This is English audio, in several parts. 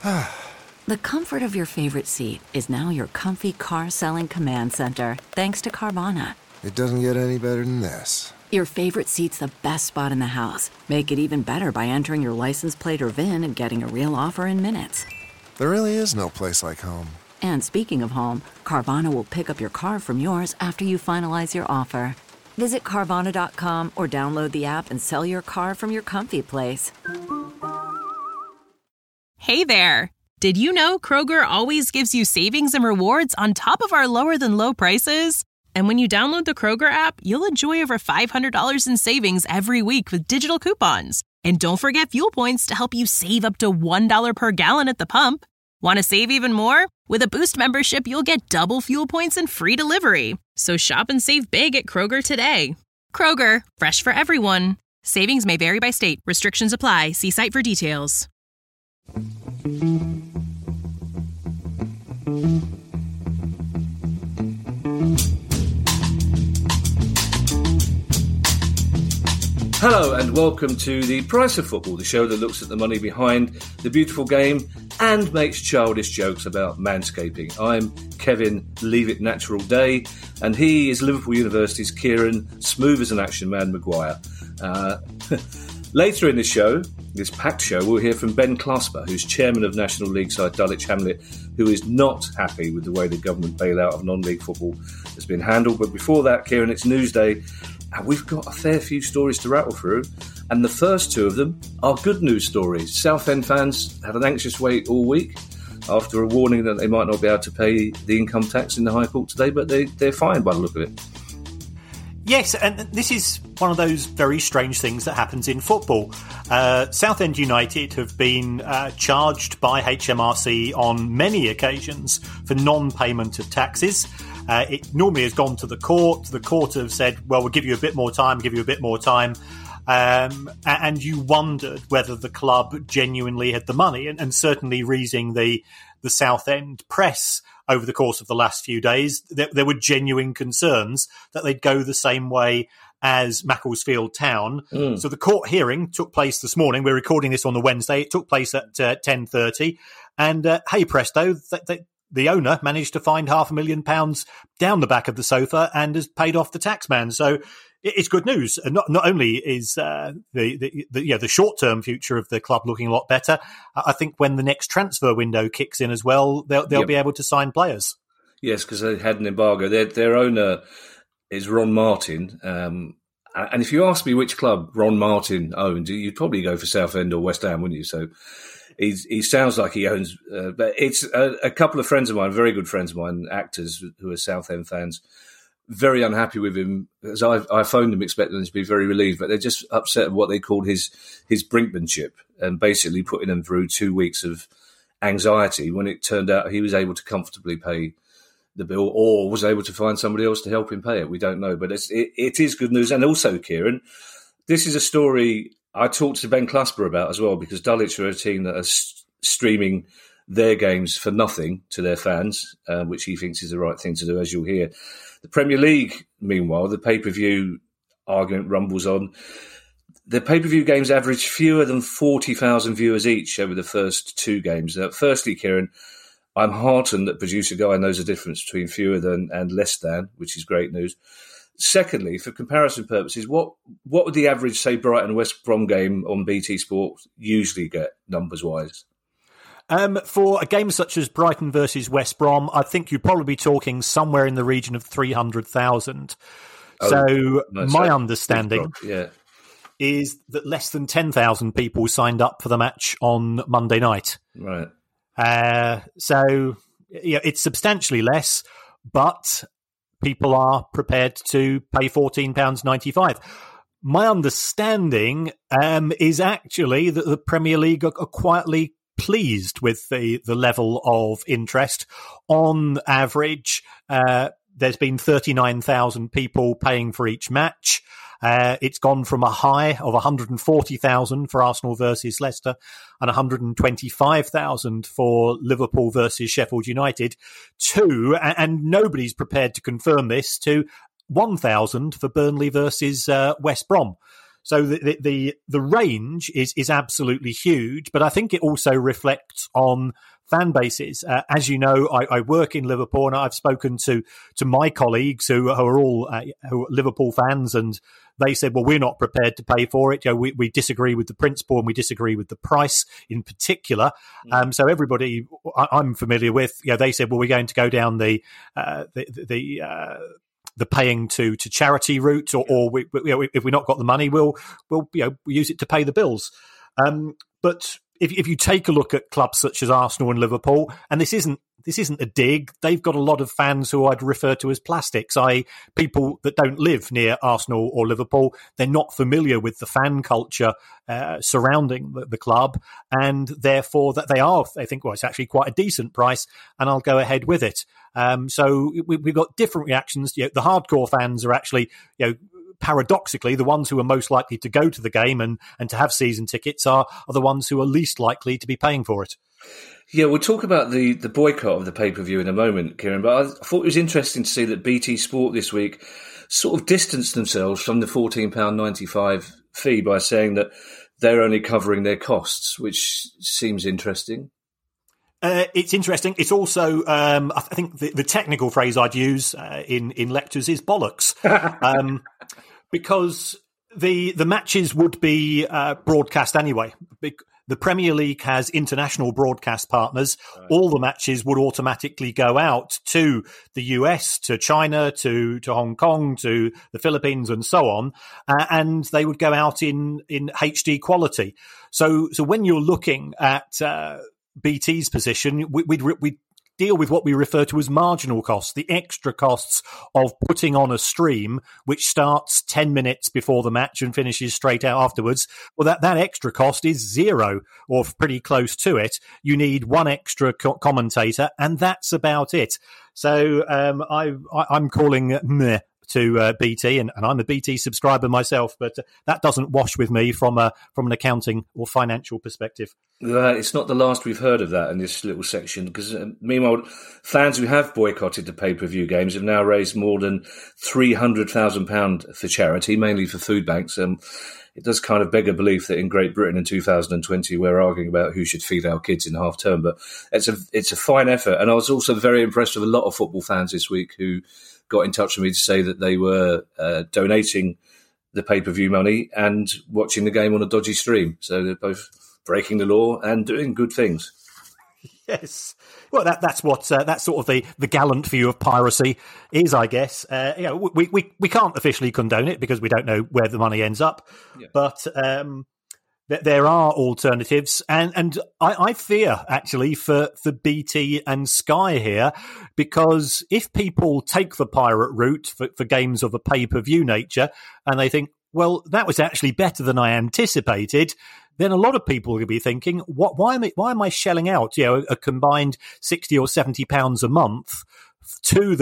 The comfort of your favorite seat is now your comfy car selling command center, thanks to Carvana. It doesn't get any better than this. Your favorite seat's the best spot in the house. Make it even better by entering your license plate or VIN and getting a real offer in minutes. There really is no place like home. And speaking of home, Carvana will pick up your car from yours after you finalize your offer. Visit Carvana.com or download the app and sell your car from your comfy place. Hey there! Did you know Kroger always gives you savings and rewards on top of our lower-than-low prices? And when you download the Kroger app, you'll enjoy over $500 in savings every week with digital coupons. And don't forget fuel points to help you save up to $1 per gallon at the pump. Want to save even more? With a Boost membership, you'll get double fuel points and free delivery. So shop and save big at Kroger today. Kroger, fresh for everyone. Savings may vary by state. Restrictions apply. See site for details. Hello and welcome to The Price of Football, the show that looks at the money behind the beautiful game and makes childish jokes about manscaping. I'm Kevin Leave It Natural Day, and he is Liverpool University's Kieran Smooth as an Action Man Maguire. Later in this show, this packed show, we'll hear from Ben Clasper, who's chairman of National League side Dulwich Hamlet, who is not happy with the way the government bailout of non-league football has been handled. But before that, Kieran, it's Newsday, and we've got a fair few stories to rattle through. And the first two of them are good news stories. Southend fans had an anxious wait all week after a warning that they might not be able to pay the income tax in the High Court today, but they're fine by the look of it. Yes, and this is one of those very strange things that happens in football. Southend United have been charged by HMRC on many occasions for non-payment of taxes. It normally has gone to the court. The court have said, well, we'll give you a bit more time, and you wondered whether the club genuinely had the money. And certainly reading the Southend press over the course of the last few days, there were genuine concerns that they'd go the same way as Macclesfield Town. So the court hearing took place this morning. We're recording this on the Wednesday. It took place at 10:30. And hey presto, the owner managed to find £500,000 down the back of the sofa and has paid off the taxman. So it's good news. And not only is the short-term future of the club looking a lot better, I think when the next transfer window kicks in as well, they'll be able to sign players. Yes, because they had an embargo. Their owner is Ron Martin. And if you ask me which club Ron Martin owned, you'd probably go for Southend or West Ham, wouldn't you? So he sounds like he owns... but it's a couple of friends of mine, very good friends of mine, actors who are Southend fans, very unhappy with him. As I phoned him expecting them to be very relieved, but they're just upset at what they called his brinkmanship and basically putting them through 2 weeks of anxiety when it turned out he was able to comfortably pay the bill or was able to find somebody else to help him pay it. We don't know, but it is good news. And also, Kieran, this is a story I talked to Ben Clasper about as well, because Dulwich are a team that are streaming their games for nothing to their fans, which he thinks is the right thing to do, as you'll hear. The Premier League, meanwhile, the pay-per-view argument rumbles on. The pay-per-view games average fewer than 40,000 viewers each over the first two games. Firstly, Kieran, I'm heartened that producer Guy knows the difference between fewer than and less than, which is great news. Secondly, for comparison purposes, what would the average, say, Brighton West Brom game on BT Sport usually get numbers-wise? For a game such as Brighton versus West Brom, I think you'd probably be talking somewhere in the region of 300,000. My understanding is that less than 10,000 people signed up for the match on Monday night. Right. It's substantially less, but people are prepared to pay £14.95. My understanding is actually that the Premier League are quietly pleased with the level of interest. On average, there's been 39,000 people paying for each match. It's gone from a high of 140,000 for Arsenal versus Leicester and 125,000 for Liverpool versus Sheffield United to, and nobody's prepared to confirm this, to 1,000 for Burnley versus West Brom. So the range is absolutely huge, but I think it also reflects on fan bases. As you know, I work in Liverpool, and I've spoken to my colleagues who are all who are Liverpool fans, and they said, well, we're not prepared to pay for it. We disagree with the principle, and we disagree with the price in particular. So everybody I'm familiar with, they said, well, we're going to go down the paying to charity route, or we, if we've not got the money, we'll use it to pay the bills. But if you take a look at clubs such as Arsenal and Liverpool, and this isn't a dig, they've got a lot of fans who I'd refer to as plastics, i.e. people that don't live near Arsenal or Liverpool. They're not familiar with the fan culture surrounding the club, and therefore that they think, well, it's actually quite a decent price, and I'll go ahead with it. So we've got different reactions. The hardcore fans are actually, paradoxically, the ones who are most likely to go to the game and to have season tickets are the ones who are least likely to be paying for it. Yeah, we'll talk about the boycott of the pay-per-view in a moment, Kieran, but I thought it was interesting to see that BT Sport this week sort of distanced themselves from the £14.95 fee by saying that they're only covering their costs, which seems interesting. It's interesting. It's also, I think the technical phrase I'd use in lectures is bollocks, because the matches would be broadcast anyway. The Premier League has international broadcast partners. Right. All the matches would automatically go out to the US, to China, to Hong Kong, to the Philippines, and so on, and they would go out in HD quality. So when you're looking at BT's position, we deal with what we refer to as marginal costs, the extra costs of putting on a stream which starts 10 minutes before the match and finishes straight out afterwards. Well, that extra cost is zero, or pretty close to it. You need one extra commentator, and that's about it. So I'm calling meh to BT, and I'm a BT subscriber myself, but that doesn't wash with me from an accounting or financial perspective. It's not the last we've heard of that in this little section, because meanwhile, fans who have boycotted the pay-per-view games have now raised more than £300,000 for charity, mainly for food banks. It does kind of beg a belief that in Great Britain in 2020 we're arguing about who should feed our kids in half term, but it's a fine effort. And I was also very impressed with a lot of football fans this week who got in touch with me to say that they were donating the pay-per-view money and watching the game on a dodgy stream. So they're both breaking the law and doing good things. Yes. Well, that's what that's sort of the gallant view of piracy is, I guess. We can't officially condone it because we don't know where the money ends up. Yeah. But there are alternatives, and I fear actually for BT and Sky here, because if people take the pirate route for games of a pay-per-view nature and they think, well, that was actually better than I anticipated, then a lot of people will be thinking, why am I shelling out a combined £60 or £70 a month to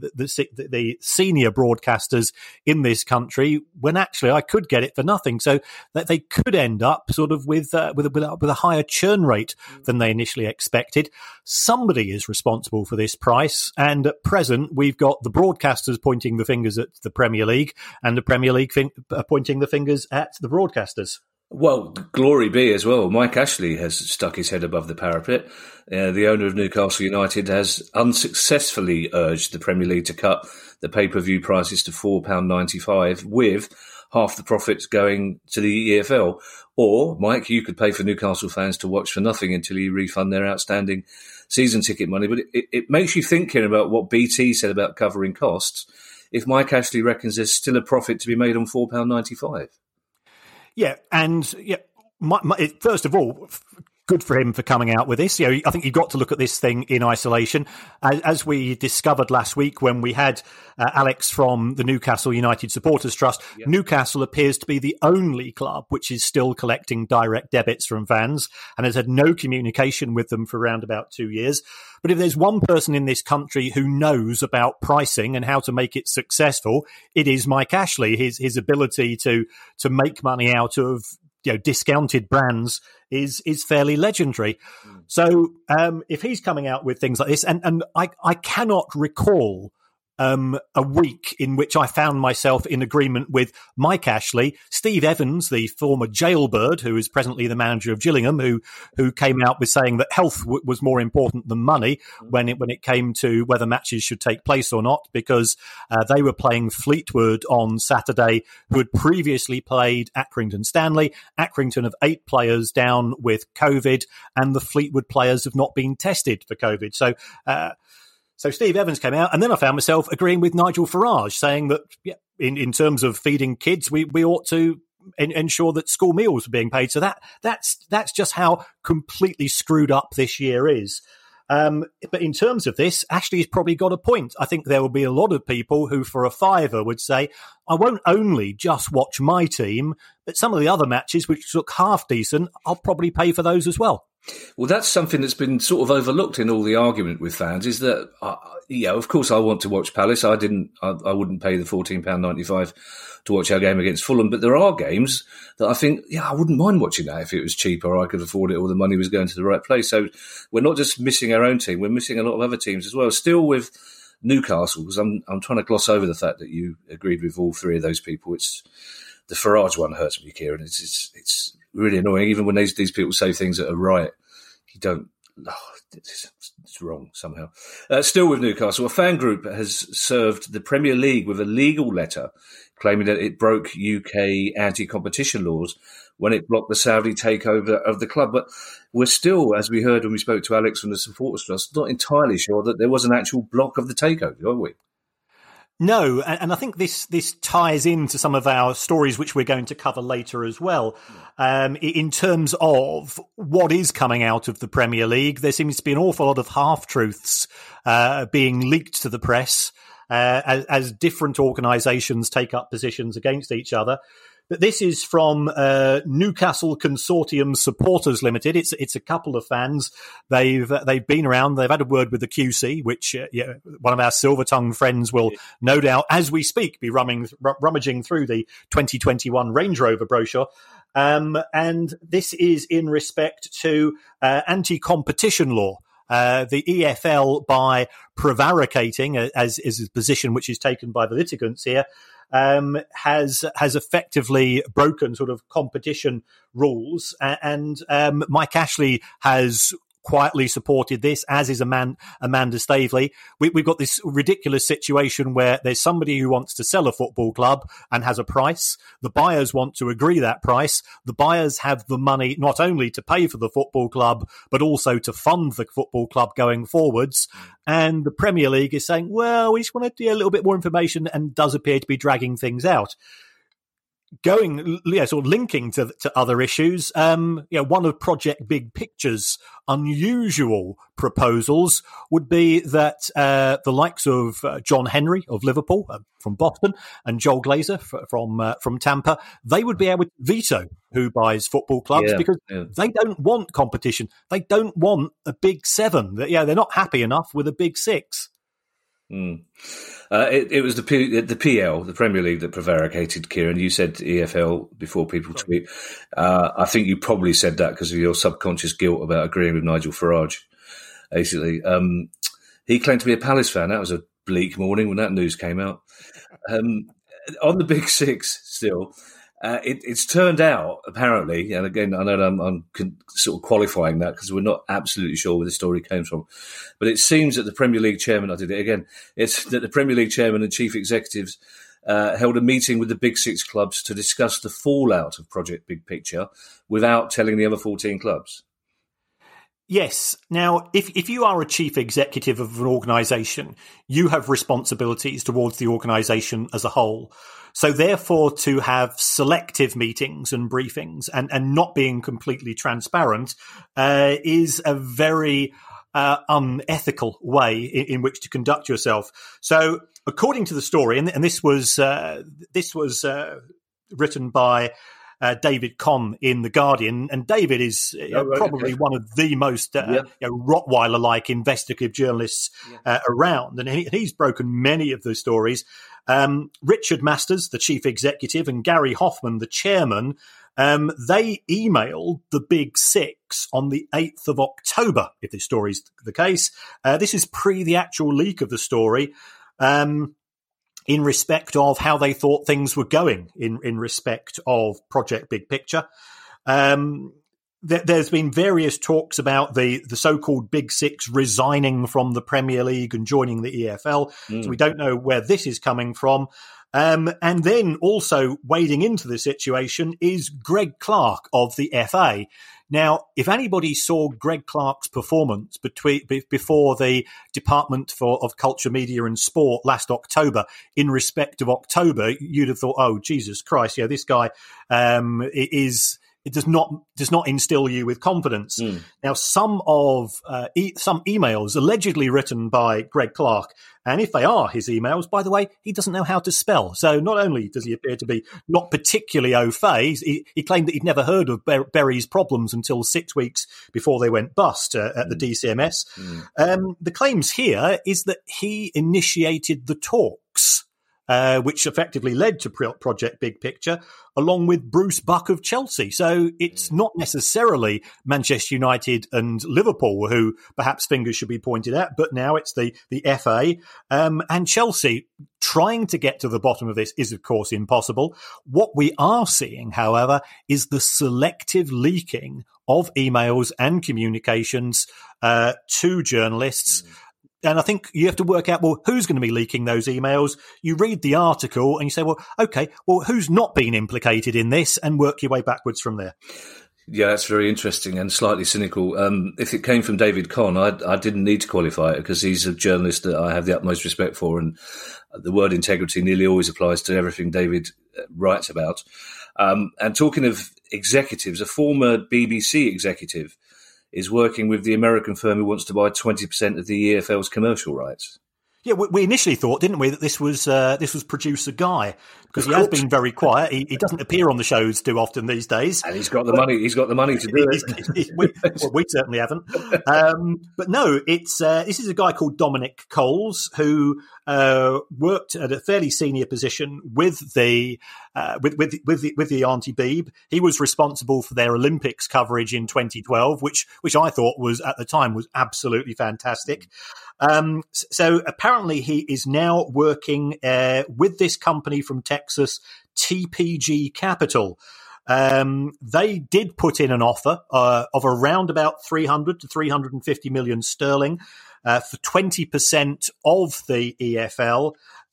the senior broadcasters in this country when actually I could get it for nothing? So that they could end up sort of with a higher churn rate than they initially expected. Somebody is responsible for this price, and at present we've got the broadcasters pointing the fingers at the Premier League, and the Premier League pointing the fingers at the broadcasters. Well, glory be as well. Mike Ashley has stuck his head above the parapet. The owner of Newcastle United has unsuccessfully urged the Premier League to cut the pay-per-view prices to £4.95, with half the profits going to the EFL. Or, Mike, you could pay for Newcastle fans to watch for nothing until you refund their outstanding season ticket money. But it makes you think here about what BT said about covering costs. If Mike Ashley reckons there's still a profit to be made on £4.95. Yeah, and first of all, good for him for coming out with this. I think you've got to look at this thing in isolation. As we discovered last week when we had Alex from the Newcastle United Supporters Trust, yep. Newcastle appears to be the only club which is still collecting direct debits from fans and has had no communication with them for around about 2 years. But if there's one person in this country who knows about pricing and how to make it successful, it is Mike Ashley. His ability to make money out of discounted brands is fairly legendary. So if he's coming out with things like this, and I cannot recall a week in which I found myself in agreement with Mike Ashley, Steve Evans, the former jailbird, who is presently the manager of Gillingham, who came out with saying that health was more important than money when it came to whether matches should take place or not, because they were playing Fleetwood on Saturday, who had previously played Accrington Stanley. Accrington have 8 players down with COVID, and the Fleetwood players have not been tested for COVID. So Steve Evans came out, and then I found myself agreeing with Nigel Farage, saying that in terms of feeding kids, we ought to ensure that school meals are being paid. So that's just how completely screwed up this year is. But in terms of this, Ashley's probably got a point. I think there will be a lot of people who, for a fiver, would say, I won't only just watch my team, but some of the other matches, which look half decent, I'll probably pay for those as well. Well, that's something that's been sort of overlooked in all the argument with fans, is that, of course I want to watch Palace. I wouldn't pay the £14.95 to watch our game against Fulham, but there are games that I think, I wouldn't mind watching that if it was cheaper or I could afford it or the money was going to the right place. So we're not just missing our own team, we're missing a lot of other teams as well. Still with Newcastle, because I'm trying to gloss over the fact that you agreed with all 3 of those people. It's the Farage one hurts me, Kieran. It's really annoying. Even when these people say things that are right, you don't. It's wrong somehow. Still with Newcastle, a fan group has served the Premier League with a legal letter claiming that it broke UK anti-competition laws when it blocked the Saudi takeover of the club. But we're still, as we heard when we spoke to Alex from the Supporters Trust, not entirely sure that there was an actual block of the takeover, are we? No, and I think this ties into some of our stories, which we're going to cover later as well. In terms of what is coming out of the Premier League, there seems to be an awful lot of half-truths being leaked to the press as different organisations take up positions against each other. But this is from Newcastle Consortium Supporters Limited. It's a couple of fans. They've been around. They've had a word with the QC, which one of our silver-tongued friends will no doubt, as we speak, be rummaging through the 2021 Range Rover brochure. And this is in respect to anti-competition law. The EFL, by prevaricating, as is a position which is taken by the litigants here, has effectively broken sort of competition rules, and Mike Ashley has quietly supported this, as is Amanda Staveley. We've got this ridiculous situation where there's somebody who wants to sell a football club and has a price. The buyers want to agree that price. The buyers have the money not only to pay for the football club, but also to fund the football club going forwards. And the Premier League is saying, well, we just want to do a little bit more information, and does appear to be dragging things out. Going, sort of linking to other issues, one of Project Big Picture's unusual proposals would be that the likes of John Henry of Liverpool, from Boston, and Joel Glazer from Tampa, they would be able to veto who buys football clubs because they don't want competition. They don't want a Big Seven. They're not happy enough with a Big Six. It was the PL, the Premier League, that prevaricated, Kieran. You said EFL before people tweet. I think you probably said that because of your subconscious guilt about agreeing with Nigel Farage, basically. He claimed to be a Palace fan. That was a bleak morning when that news came out. On the Big Six still, it's turned out, apparently, and again, I know I'm sort of qualifying that because we're not absolutely sure where the story came from, but it seems that the Premier League chairman, it's that the Premier League chairman and chief executives held a meeting with the Big Six clubs to discuss the fallout of Project Big Picture without telling the other 14 clubs. Yes. Now, if you are a chief executive of an organisation, you have responsibilities towards the organisation as a whole. So therefore, to have selective meetings and briefings and not being completely transparent is a very unethical way in which to conduct yourself. So according to the story, and this was written by David Conn in The Guardian, and David is probably one of the most Rottweiler-like investigative journalists around, and he's broken many of the stories. Richard Masters, the chief executive, and Gary Hoffman, the chairman, they emailed the Big Six on the 8th of October, if this story's the case. This is pre the actual leak of the story, in respect of how they thought things were going in respect of Project Big Picture. There's been various talks about the so-called Big Six resigning from the Premier League and joining the EFL. So we don't know where this is coming from. And then also wading into the situation is Greg Clark of the FA. Now, if anybody saw Greg Clark's performance before the Department of Culture, Media and Sport last October, in respect of October, you'd have thought, oh, Jesus Christ, this guy it does not instill you with confidence. Now, some emails allegedly written by Greg Clark, and if they are his emails, by the way, he doesn't know how to spell. So not only does he appear to be not particularly au fait, he claimed that he'd never heard of Bury's problems until 6 weeks before they went bust at the DCMS. The claims here is that he initiated the talks, which effectively led to Project Big Picture, along with Bruce Buck of Chelsea. So it's not necessarily Manchester United and Liverpool who perhaps fingers should be pointed at, but now it's the FA and Chelsea. Trying to get to the bottom of this is, of course, impossible. What we are seeing, however, is the selective leaking of emails and communications to journalists. And I think you have to work out, well, who's going to be leaking those emails? You read the article and you say, well, okay, well, who's not been implicated in this, and work your way backwards from there. Yeah, that's very interesting and slightly cynical. If it came from David Conn, I didn't need to qualify it because he's a journalist that I have the utmost respect for, and the word integrity nearly always applies to everything David writes about. And talking of executives, a former BBC executive is working with the American firm who wants to buy 20% of the EFL's commercial rights. Yeah, we initially thought, didn't we, that this was producer Guy, because he has been very quiet. He doesn't appear on the shows too often these days, and he's got the money. He's got the money to do it. We certainly haven't. But no, this is a guy called Dominic Coles who worked at a fairly senior position with the Auntie Beeb. He was responsible for their Olympics coverage in 2012, which I thought was at the time was absolutely fantastic. So apparently he is now working with this company from Texas, TPG Capital. They did put in an offer of around about 300 to 350 million sterling for 20% of the EFL.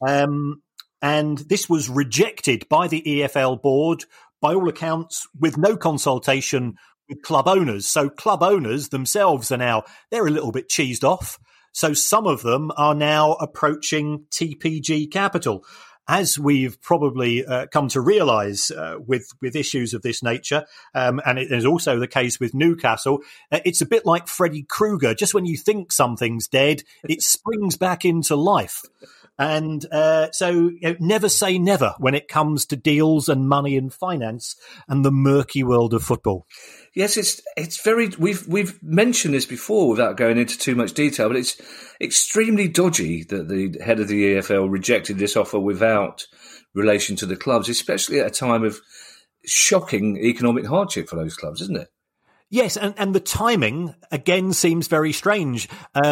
And this was rejected by the EFL board, by all accounts, with no consultation with club owners. So club owners themselves they're a little bit cheesed off. So some of them are now approaching TPG Capital. As we've probably come to realise with issues of this nature, and it is also the case with Newcastle, it's a bit like Freddy Krueger. Just when you think something's dead, it springs back into life. And so never say never when it comes to deals and money and finance and the murky world of football. Yes, it's very. We've mentioned this before without going into too much detail, but it's extremely dodgy that the head of the EFL rejected this offer without relation to the clubs, especially at a time of shocking economic hardship for those clubs, isn't it? Yes, and the timing again seems very strange.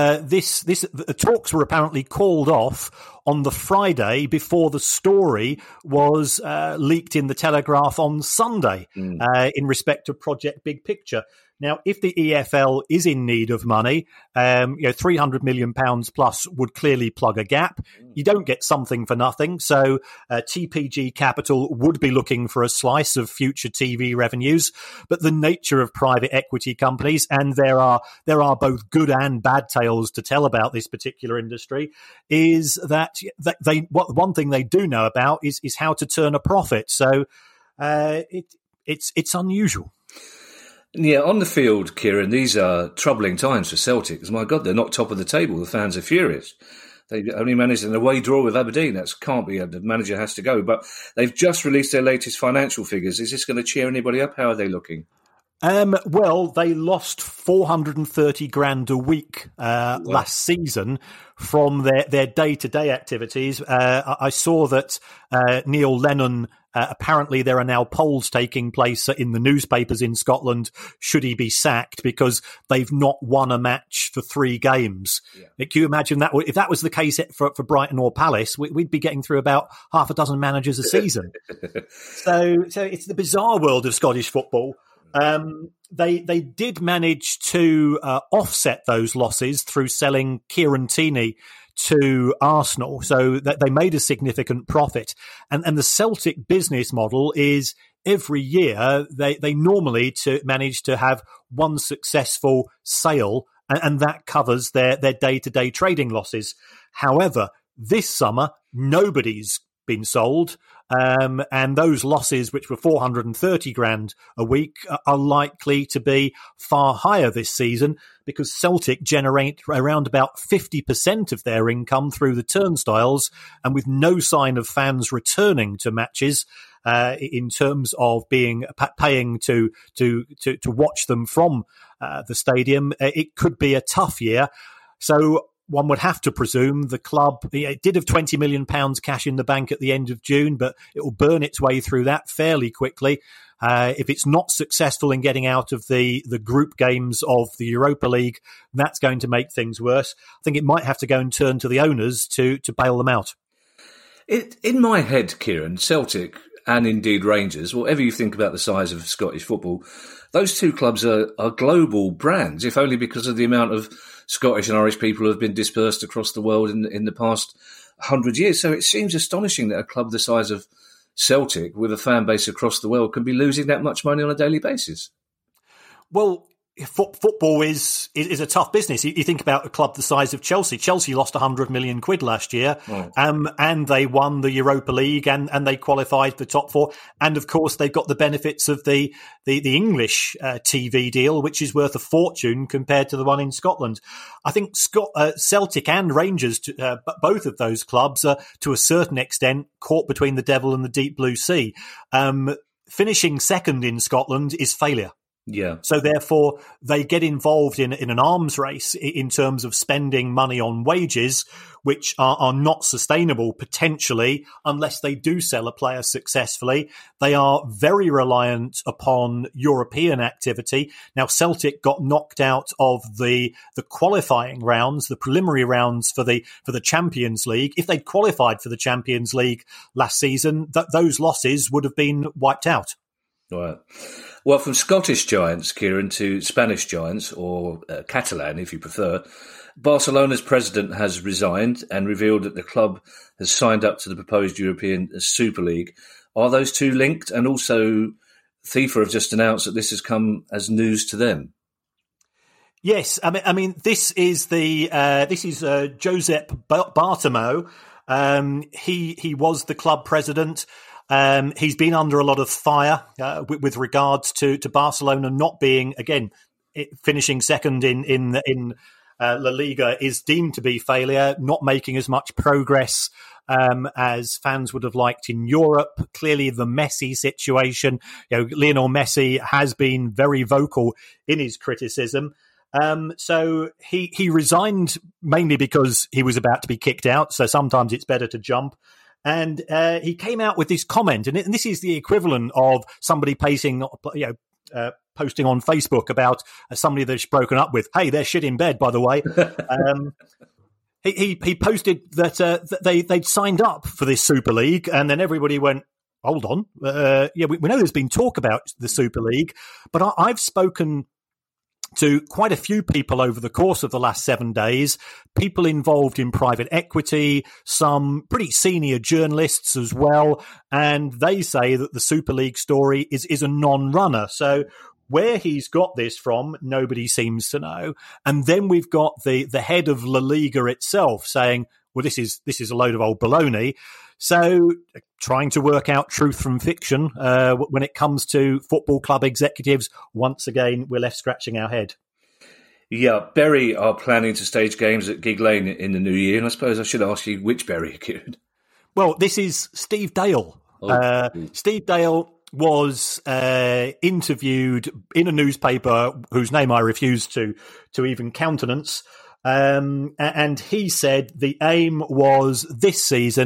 The talks were apparently called off on the Friday before the story was leaked in the Telegraph on Sunday in respect of Project Big Picture. Now, if the EFL is in need of money, £300 million plus would clearly plug a gap. You don't get something for nothing. So TPG Capital would be looking for a slice of future TV revenues. But the nature of private equity companies, and there are both good and bad tales to tell about this particular industry, is that one thing they do know about is how to turn a profit. So it's unusual. Yeah, on the field, Kieran, these are troubling times for Celtic. Because, my God, they're not top of the table. The fans are furious. They only managed an away draw with Aberdeen. That can't be. The manager has to go. But they've just released their latest financial figures. Is this going to cheer anybody up? How are they looking? Well, they lost 430 grand a week last season from their day-to-day activities. I saw that Neil Lennon Apparently, there are now polls taking place in the newspapers in Scotland. Should he be sacked because they've not won a match for 3 games? Yeah. Can you imagine that? If that was the case for Brighton or Palace, we'd be getting through about half a dozen managers a season. So it's the bizarre world of Scottish football. They did manage to offset those losses through selling Kieran Tierney to Arsenal, so that they made a significant profit. And the Celtic business model is every year they normally manage to have one successful sale, and that covers their day-to-day trading losses. However, this summer, nobody's been sold. And those losses, which were 430 grand a week, are likely to be far higher this season because Celtic generate around about 50% of their income through the turnstiles, and with no sign of fans returning to matches in terms of being paying to watch them from the stadium, it could be a tough year. So one would have to presume the club, it did have £20 million cash in the bank at the end of June, but it will burn its way through that fairly quickly. If it's not successful in getting out of the group games of the Europa League, that's going to make things worse. I think it might have to go and turn to the owners to bail them out. In my head, Kieran, Celtic and indeed Rangers, whatever you think about the size of Scottish football, those two clubs are global brands, if only because of the amount of Scottish and Irish people who have been dispersed across the world in the past 100 years. So it seems astonishing that a club the size of Celtic, with a fan base across the world, can be losing that much money on a daily basis. Well, football is a tough business. You think about a club the size of Chelsea. Chelsea lost 100 million quid last year, and they won the Europa League and they qualified the top 4. And of course, they've got the benefits of the English TV deal, which is worth a fortune compared to the one in Scotland. I think Celtic and Rangers, both of those clubs, are to a certain extent caught between the devil and the deep blue sea. Finishing second in Scotland is failure. Yeah. So therefore, they get involved in an arms race in terms of spending money on wages, which are not sustainable potentially unless they do sell a player successfully. They are very reliant upon European activity. Now, Celtic got knocked out of the qualifying rounds, the preliminary rounds for the Champions League. If they'd qualified for the Champions League last season, those losses would have been wiped out. Right. Well, from Scottish giants, Kieran, to Spanish giants, or Catalan, if you prefer, Barcelona's president has resigned and revealed that the club has signed up to the proposed European Super League. Are those two linked? And also, FIFA have just announced that this has come as news to them. Yes, I mean, this is Josep Bartomeu. He was the club president. He's been under a lot of fire with regards to Barcelona not being, again, finishing second in La Liga is deemed to be failure, not making as much progress as fans would have liked in Europe. Clearly, the Messi situation, Lionel Messi has been very vocal in his criticism. So he resigned mainly because he was about to be kicked out. So sometimes it's better to jump. And he came out with this comment, and this is the equivalent of somebody posting on Facebook about somebody that's broken up with. Hey, they're shit in bed, by the way. He posted that they'd signed up for this Super League, and then everybody went, hold on. We know there's been talk about the Super League, but I've spoken to quite a few people over the course of the last 7 days, people involved in private equity, some pretty senior journalists as well, and they say that the Super League story is a non-runner. So where he's got this from, nobody seems to know. And then we've got the head of La Liga itself saying, well, this is a load of old baloney. So trying to work out truth from fiction when it comes to football club executives, once again, we're left scratching our head. Yeah, Bury are planning to stage games at Gigg Lane in the new year, and I suppose I should ask you which Bury, Kieran? Well, this is Steve Dale. Steve Dale was interviewed in a newspaper whose name I refuse to even countenance. And he said the aim was this season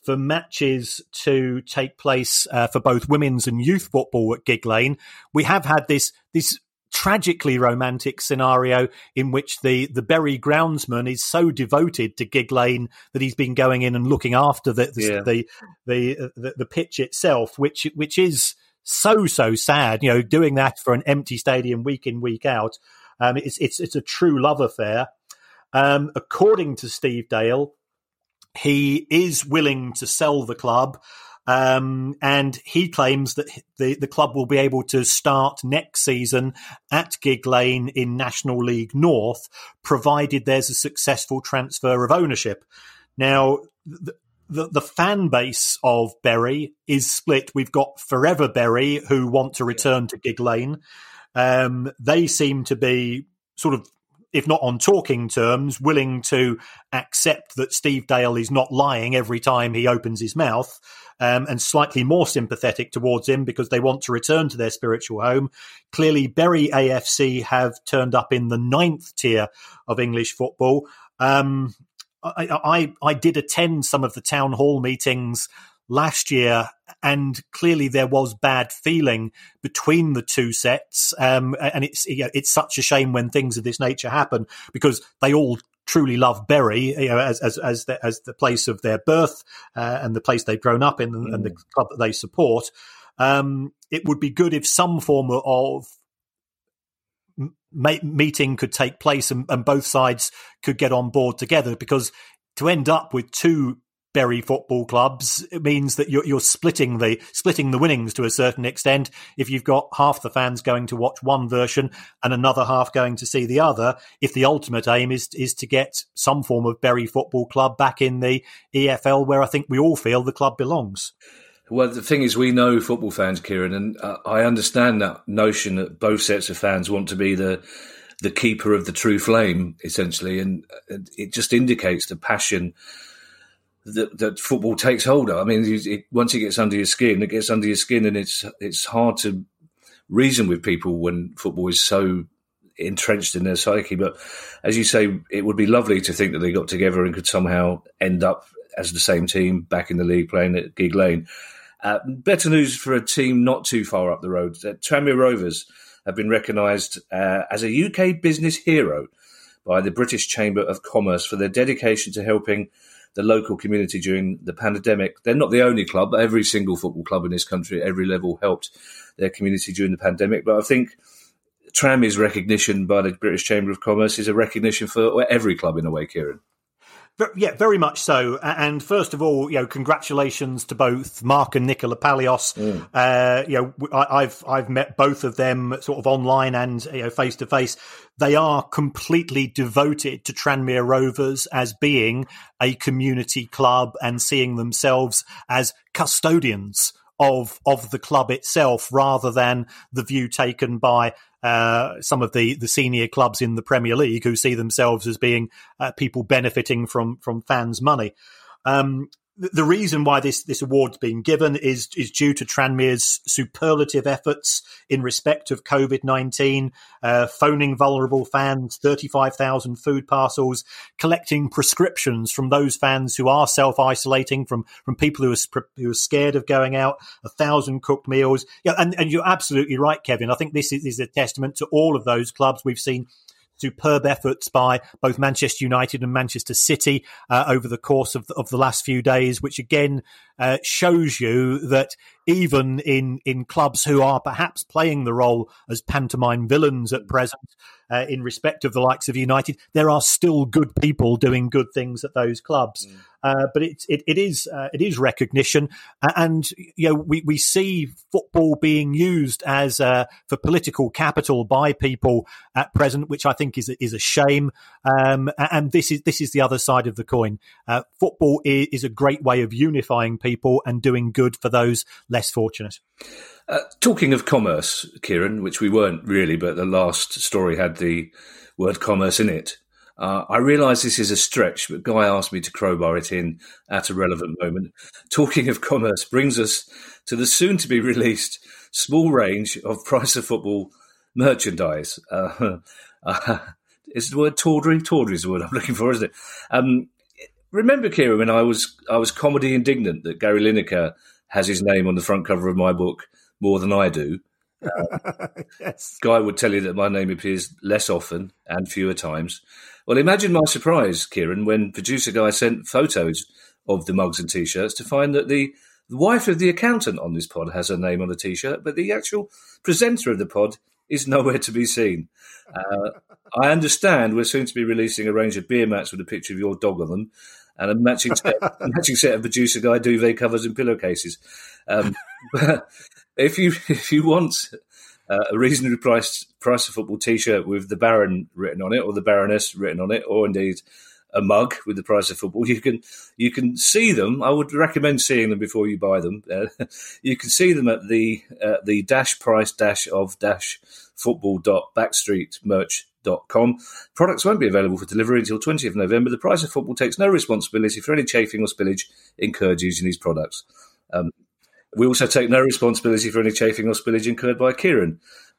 for matches to take place for both women's and youth football at Gig Lane. We have had this tragically romantic scenario in which the Bury groundsman is so devoted to Gig Lane that he's been going in and looking after the pitch itself, which is so sad. You know, doing that for an empty stadium week in, week out. It's a true love affair. According to Steve Dale, he is willing to sell the club. And he claims that the club will be able to start next season at Gig Lane in National League North, provided there's a successful transfer of ownership. Now, the fan base of Bury is split. We've got Forever Bury, who want to return to Gig Lane. They seem to be sort of, if not on talking terms, willing to accept that Steve Dale is not lying every time he opens his mouth, and slightly more sympathetic towards him because they want to return to their spiritual home. Clearly, Bury AFC have turned up in the 9th tier of English football. I did attend some of the town hall meetings last year, and clearly there was bad feeling between the two sets. And it's such a shame when things of this nature happen, because they all truly love Bury, as the place of their birth and the place they've grown up in, and the club that they support. It would be good if some form of meeting could take place and both sides could get on board together, because to end up with two Bury football clubs, it means that you're splitting the winnings to a certain extent. If you've got half the fans going to watch one version and another half going to see the other, if the ultimate aim is to get some form of Bury football club back in the EFL, where I think we all feel the club belongs. Well, the thing is, we know football fans, Kieran, and I understand that notion that both sets of fans want to be the keeper of the true flame, essentially, and it just indicates the passion that football takes hold of. I mean, once it gets under your skin, it gets under your skin, and it's hard to reason with people when football is so entrenched in their psyche. But as you say, it would be lovely to think that they got together and could somehow end up as the same team back in the league playing at Gig Lane. Better news for a team not too far up the road. Tranmere Rovers have been recognised as a UK business hero by the British Chamber of Commerce for their dedication to helping the local community during the pandemic. They're not the only club, but every single football club in this country at every level helped their community during the pandemic. But I think Tranmere's recognition by the British Chamber of Commerce is a recognition for every club in a way, Kieran. Yeah, very much so. And first of all, congratulations to both Mark and Nicola Palios. I've met both of them sort of online and face to face. They are completely devoted to Tranmere Rovers as being a community club and seeing themselves as custodians of the club itself, rather than the view taken by some of the senior clubs in the Premier League, who see themselves as being people benefiting from fans' money. The reason why this award's been given is due to Tranmere's superlative efforts in respect of COVID-19, phoning vulnerable fans 35,000 food parcels, collecting prescriptions from those fans who are self-isolating, from people who are scared of going out, 1,000 cooked meals. Yeah, and you're absolutely right, Kevin. I think this is a testament to all of those clubs. We've seen superb efforts by both Manchester United and Manchester City over the course of the last few days, which again shows you that even in clubs who are perhaps playing the role as pantomime villains at present, in respect of the likes of United, there are still good people doing good things at those clubs. But it is recognition, and we see football being used as for political capital by people at present, which I think is a shame. And this is the other side of the coin. Football is a great way of unifying people and doing good for those less fortunate. Talking of commerce, Kieran, which we weren't really, but the last story had the word commerce in it. I realise this is a stretch, but Guy asked me to crowbar it in at a relevant moment. Talking of commerce brings us to the soon-to-be-released small range of Price of Football merchandise. Is the word tawdry? Tawdry is the word I'm looking for, isn't it? remember, Kieran, when I was comedy indignant that Gary Lineker has his name on the front cover of my book more than I do. Yes. Guy would tell you that my name appears less often and fewer times. Well, imagine my surprise, Kieran, when producer Guy sent photos of the mugs and T-shirts to find that the wife of the accountant on this pod has her name on a T-shirt, but the actual presenter of the pod is nowhere to be seen. I understand we're soon to be releasing a range of beer mats with a picture of your dog on them and a matching set of producer Guy duvet covers and pillowcases. But if you want a reasonably priced Price of Football T-shirt with the Baron written on it, or the Baroness written on it, or indeed a mug with the Price of Football, you can see them. I would recommend seeing them before you buy them. You can see them at the price-of-football.backstreetmerch.com. Products won't be available for delivery until 20th of November. The Price of Football takes no responsibility for any chafing or spillage incurred using these products. We also take no responsibility for any chafing or spillage incurred by Kieran.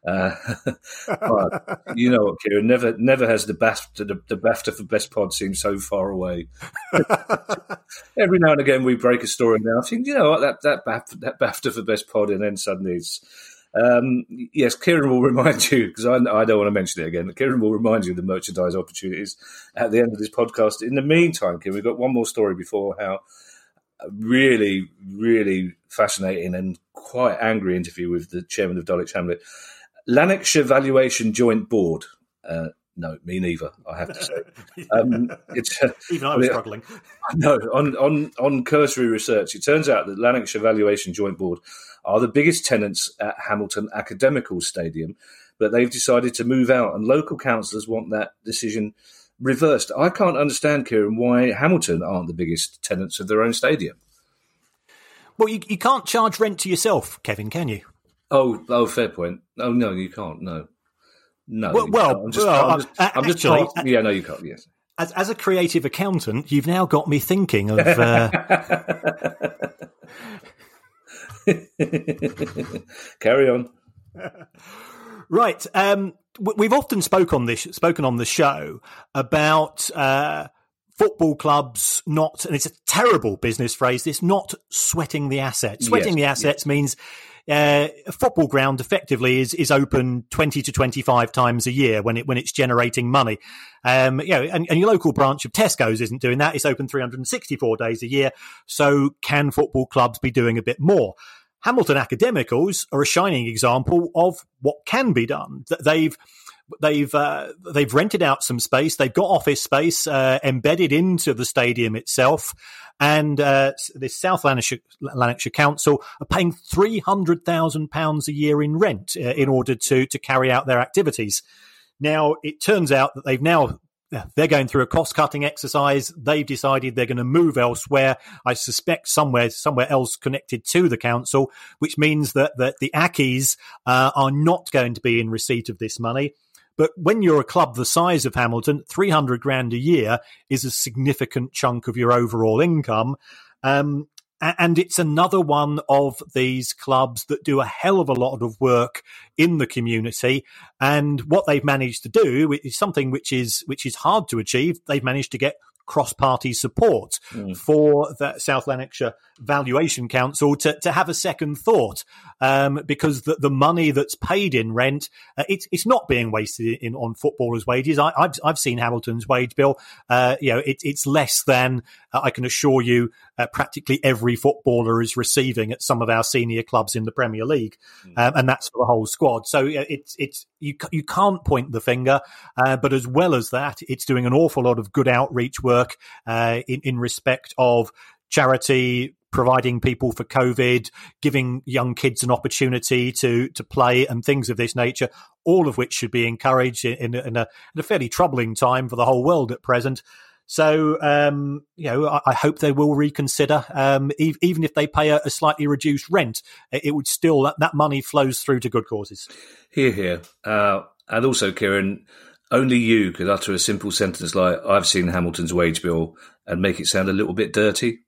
But you know what, Kieran? Never has the BAFTA for Best Pod seemed so far away. Every now and again we break a story now. I think, you know what, that BAFTA for Best Pod, and then suddenly it's yes, Kieran will remind you, because I don't want to mention it again. Kieran will remind you of the merchandise opportunities at the end of this podcast. In the meantime, Kieran, we've got one more story before how really, really fascinating and quite angry interview with the chairman of Dulwich Hamlet. Lanarkshire Valuation Joint Board. No, me neither, I have to say. Even I was struggling. No, on cursory research, it turns out that Lanarkshire Valuation Joint Board are the biggest tenants at Hamilton Academical Stadium, but they've decided to move out, and local councillors want that decision reversed. I can't understand, Kieran, why Hamilton aren't the biggest tenants of their own stadium. Well, you can't charge rent to yourself, Kevin, can you? Oh, fair point. Oh, no, you can't. No. Well, yeah, no, you can't. Yes. As a creative accountant, you've now got me thinking of. Carry on. Right. We've often spoken on the show about football clubs not, and it's a terrible business phrase, this, not sweating the assets. Sweating the assets means a football ground effectively is open 20 to 25 times a year when it's generating money. And your local branch of Tesco's isn't doing that. It's open 364 days a year. So can football clubs be doing a bit more? Hamilton Academicals are a shining example of what can be done. They've rented out some space. They've got office space embedded into the stadium itself. And this South Lanarkshire Council are paying £300,000 a year in rent in order to carry out their activities. Now, it turns out that they're going through a cost-cutting exercise. They've decided they're going to move elsewhere, I suspect somewhere else connected to the council, which means that the Ackies are not going to be in receipt of this money. But when you're a club the size of Hamilton, $300,000 a year is a significant chunk of your overall income. And it's another one of these clubs that do a hell of a lot of work in the community. And what they've managed to do is something which is hard to achieve. They've managed to get cross-party support for the South Lanarkshire Valuation Council to have a second thought, because the money that's paid in rent, it's not being wasted on footballers' wages. I've seen Hamilton's wage bill. It's less than I can assure you practically every footballer is receiving at some of our senior clubs in the Premier League, and that's for the whole squad. So you can't point the finger, but as well as that, it's doing an awful lot of good outreach work in respect of charity, providing people for COVID, giving young kids an opportunity to play, and things of this nature, all of which should be encouraged in a fairly troubling time for the whole world at present. So, I hope they will reconsider, even if they pay a slightly reduced rent, it would still, that money flows through to good causes. Hear. And also, Kieran, only you could utter a simple sentence like, I've seen Hamilton's wage bill, and make it sound a little bit dirty.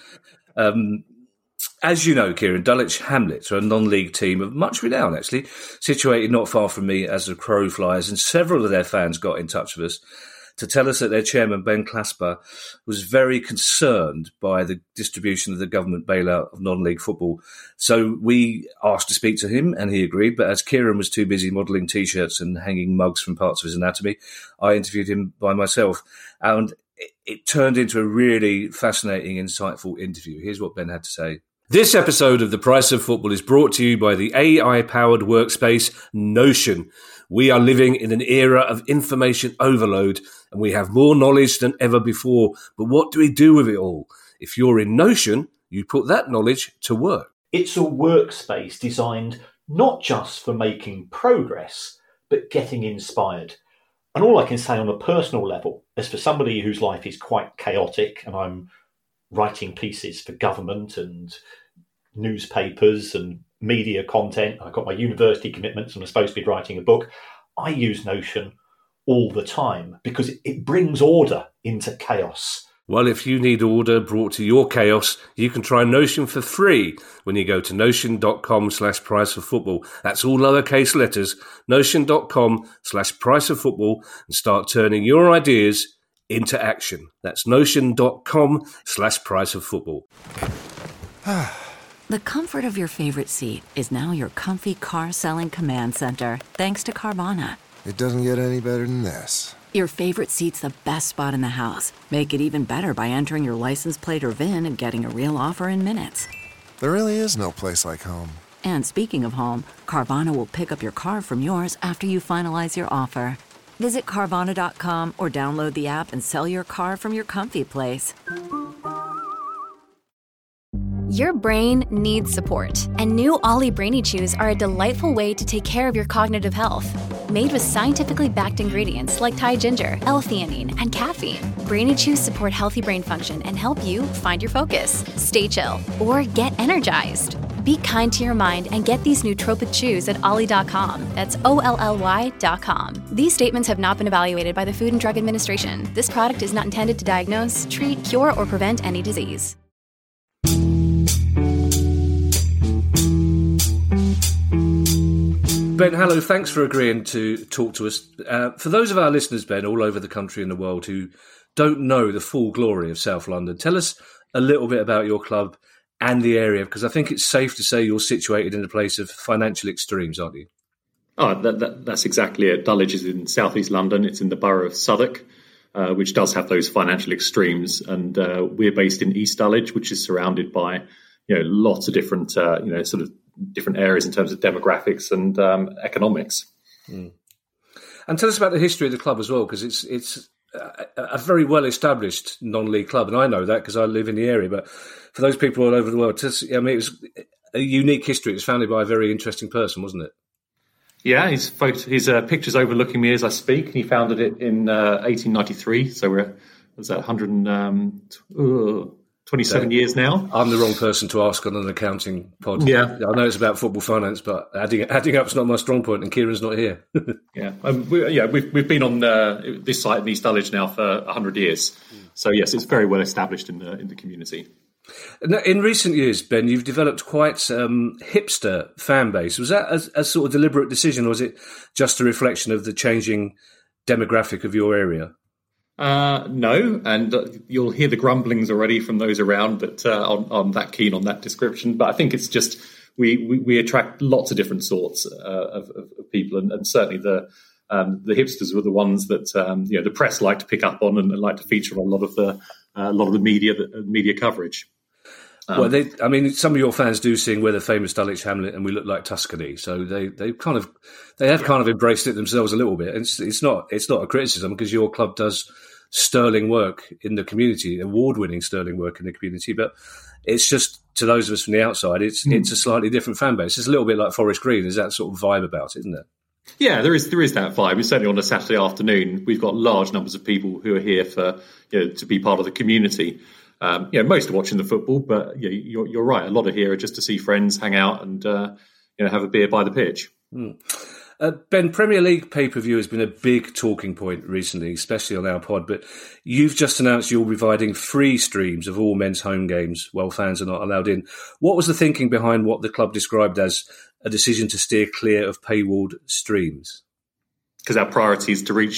As you know, Kieran, Dulwich Hamlets are a non-league team of much renown, actually, situated not far from me as the crow flies, and several of their fans got in touch with us to tell us that their chairman, Ben Clasper, was very concerned by the distribution of the government bailout of non-league football. So we asked to speak to him, and he agreed. But as Kieran was too busy modelling T-shirts and hanging mugs from parts of his anatomy, I interviewed him by myself. And it turned into a really fascinating, insightful interview. Here's what Ben had to say. This episode of The Price of Football is brought to you by the AI-powered workspace Notion. We are living in an era of information overload, and we have more knowledge than ever before. But what do we do with it all? If you're in Notion, you put that knowledge to work. It's a workspace designed not just for making progress, but getting inspired. And all I can say on a personal level is for somebody whose life is quite chaotic, and I'm writing pieces for government and newspapers and media content. I've got my university commitments and I'm supposed to be writing a book. I use Notion all the time because it brings order into chaos. Well, if you need order brought to your chaos, you can try Notion for free when you go to notion.com/priceoffootball. That's all lowercase letters, notion.com/priceoffootball, and start turning your ideas into action. That's notion.com/priceoffootball. The comfort of your favorite seat is now your comfy car selling command center, thanks to Carvana. It doesn't get any better than this. Your favorite seat's the best spot in the house. Make it even better by entering your license plate or VIN and getting a real offer in minutes. There really is no place like home. And speaking of home, Carvana will pick up your car from yours after you finalize your offer. Visit Carvana.com or download the app and sell your car from your comfy place. Your brain needs support, and new Ollie Brainy Chews are a delightful way to take care of your cognitive health. Made with scientifically backed ingredients like Thai ginger, L-theanine, and caffeine, Brainy Chews support healthy brain function and help you find your focus, stay chill, or get energized. Be kind to your mind and get these nootropic chews at ollie.com. That's OLLY.com. These statements have not been evaluated by the Food and Drug Administration. This product is not intended to diagnose, treat, cure, or prevent any disease. Ben, hello. Thanks for agreeing to talk to us. For those of our listeners, Ben, all over the country and the world who don't know the full glory of South London, tell us a little bit about your club and the area, because I think it's safe to say you're situated in a place of financial extremes, aren't you? Oh, that's exactly it. Dulwich is in southeast London. It's in the borough of Southwark, which does have those financial extremes. And we're based in East Dulwich, which is surrounded by lots of different sort of different areas in terms of demographics and economics. Mm. And tell us about the history of the club as well, because it's a very well-established non-league club, and I know that because I live in the area. But for those people all over the world, it was a unique history. It was founded by a very interesting person, wasn't it? Yeah, his picture's overlooking me as I speak. He founded it in 1893, so we're 127 years now. I'm the wrong person to ask on an accounting pod. Yeah, I know it's about football finance, but adding up's not my strong point, and Kieran's not here. We've been on this site in East Dulwich now for 100 years. So yes, it's very well established in the community. In recent years, Ben, you've developed quite hipster fan base. Was that a sort of deliberate decision, or was it just a reflection of the changing demographic of your area? No, and you'll hear the grumblings already from those around that I'm that keen on that description. But I think it's just we attract lots of different sorts of people, and certainly the hipsters were the ones that the press like to pick up on and like to feature on a lot of the media coverage. Some of your fans do sing "We're the famous Dulwich Hamlet and we look like Tuscany," so they have kind of embraced it themselves a little bit. It's not a criticism, because your club does sterling work in the community, award-winning sterling work in the community. But it's just, to those of us from the outside, it's a slightly different fan base. It's a little bit like Forest Green. There's that sort of vibe about it, isn't there? Yeah, there is that vibe. And certainly on a Saturday afternoon, we've got large numbers of people who are here for to be part of the community. Most are watching the football, but you're right. A lot are here just to see friends, hang out, and have a beer by the pitch. Mm. Ben, Premier League pay-per-view has been a big talking point recently, especially on our pod. But you've just announced you're providing free streams of all men's home games while fans are not allowed in. What was the thinking behind what the club described as a decision to steer clear of paywalled streams? Because our priority is to reach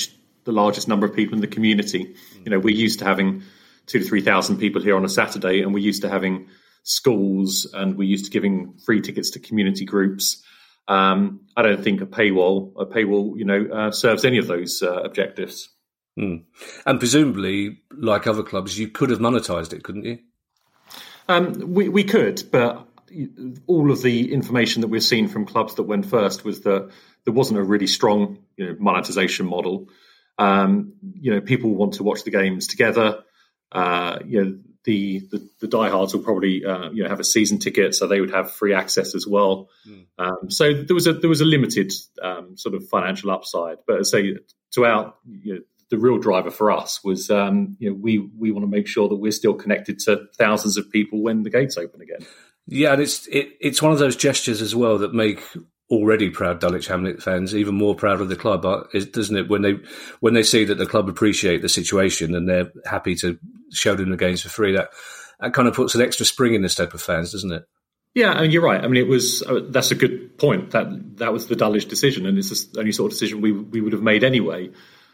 the largest number of people in the community. You know, we're used to having 2,000 to 3,000 people here on a Saturday, and we're used to having schools, and we're used to giving free tickets to community groups. I don't think a paywall, serves any of those objectives. And presumably, like other clubs, you could have monetized it, couldn't you? We could, but all of the information that we've seen from clubs that went first was that there wasn't a really strong, monetization model. People want to watch the games together. The diehards will probably have a season ticket, so they would have free access as well. So there was a limited sort of financial upside. But as I say, throughout, the real driver for us was we want to make sure that we're still connected to thousands of people when the gates open again. Yeah, and it's one of those gestures as well that make already proud Dulwich Hamlet fans even more proud of the club, doesn't it? When they see that the club appreciate the situation and they're happy to show them the games for free, that kind of puts an extra spring in the step of fans, doesn't it? Yeah, and you're right. I mean, that's a good point. That was the Dulwich decision, and it's the only sort of decision we would have made anyway.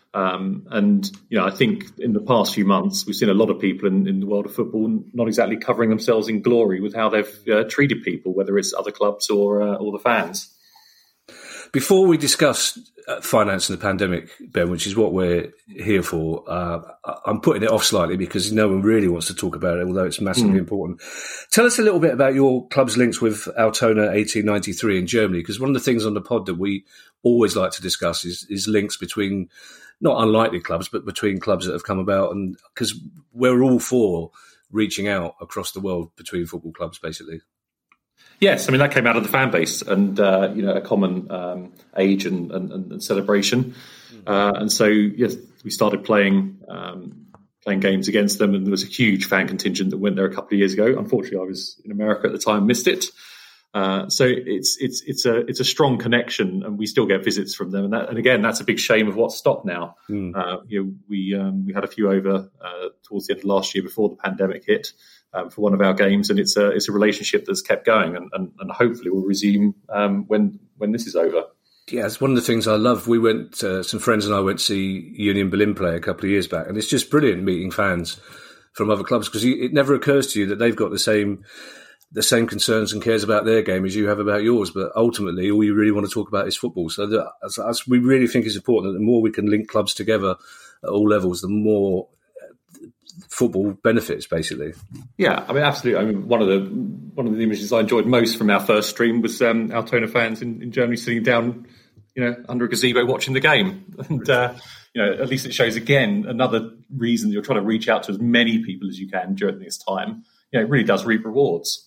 I think in the past few months, we've seen a lot of people in the world of football not exactly covering themselves in glory with how they've treated people, whether it's other clubs or the fans. Before we discuss finance and the pandemic, Ben, which is what we're here for, I'm putting it off slightly because no one really wants to talk about it, although it's massively important. Tell us a little bit about your club's links with Altona 1893 in Germany, because one of the things on the pod that we always like to discuss is links between not unlikely clubs, but between clubs that have come about, and because we're all for reaching out across the world between football clubs, basically. Yes, I mean, that came out of the fan base and, a common age and celebration. And so, yes, we started playing games against them, and there was a huge fan contingent that went there a couple of years ago. Unfortunately, I was in America at the time, missed it. So it's a strong connection, and we still get visits from them. And again, that's a big shame of what's stopped now. We had a few over towards the end of last year before the pandemic hit. For one of our games, and it's a relationship that's kept going, and hopefully will resume when this is over. Yeah, it's one of the things I love. We went, some friends and I went to see Union Berlin play a couple of years back, and it's just brilliant meeting fans from other clubs, because it never occurs to you that they've got the same concerns and cares about their game as you have about yours. But ultimately, all you really want to talk about is football. So we really think it's important that the more we can link clubs together at all levels, the more football benefits, basically. Yeah, I mean, absolutely. I mean, one of the images I enjoyed most from our first stream was Altona fans in Germany sitting down, under a gazebo watching the game. And at least it shows again another reason you're trying to reach out to as many people as you can during this time. It really does reap rewards.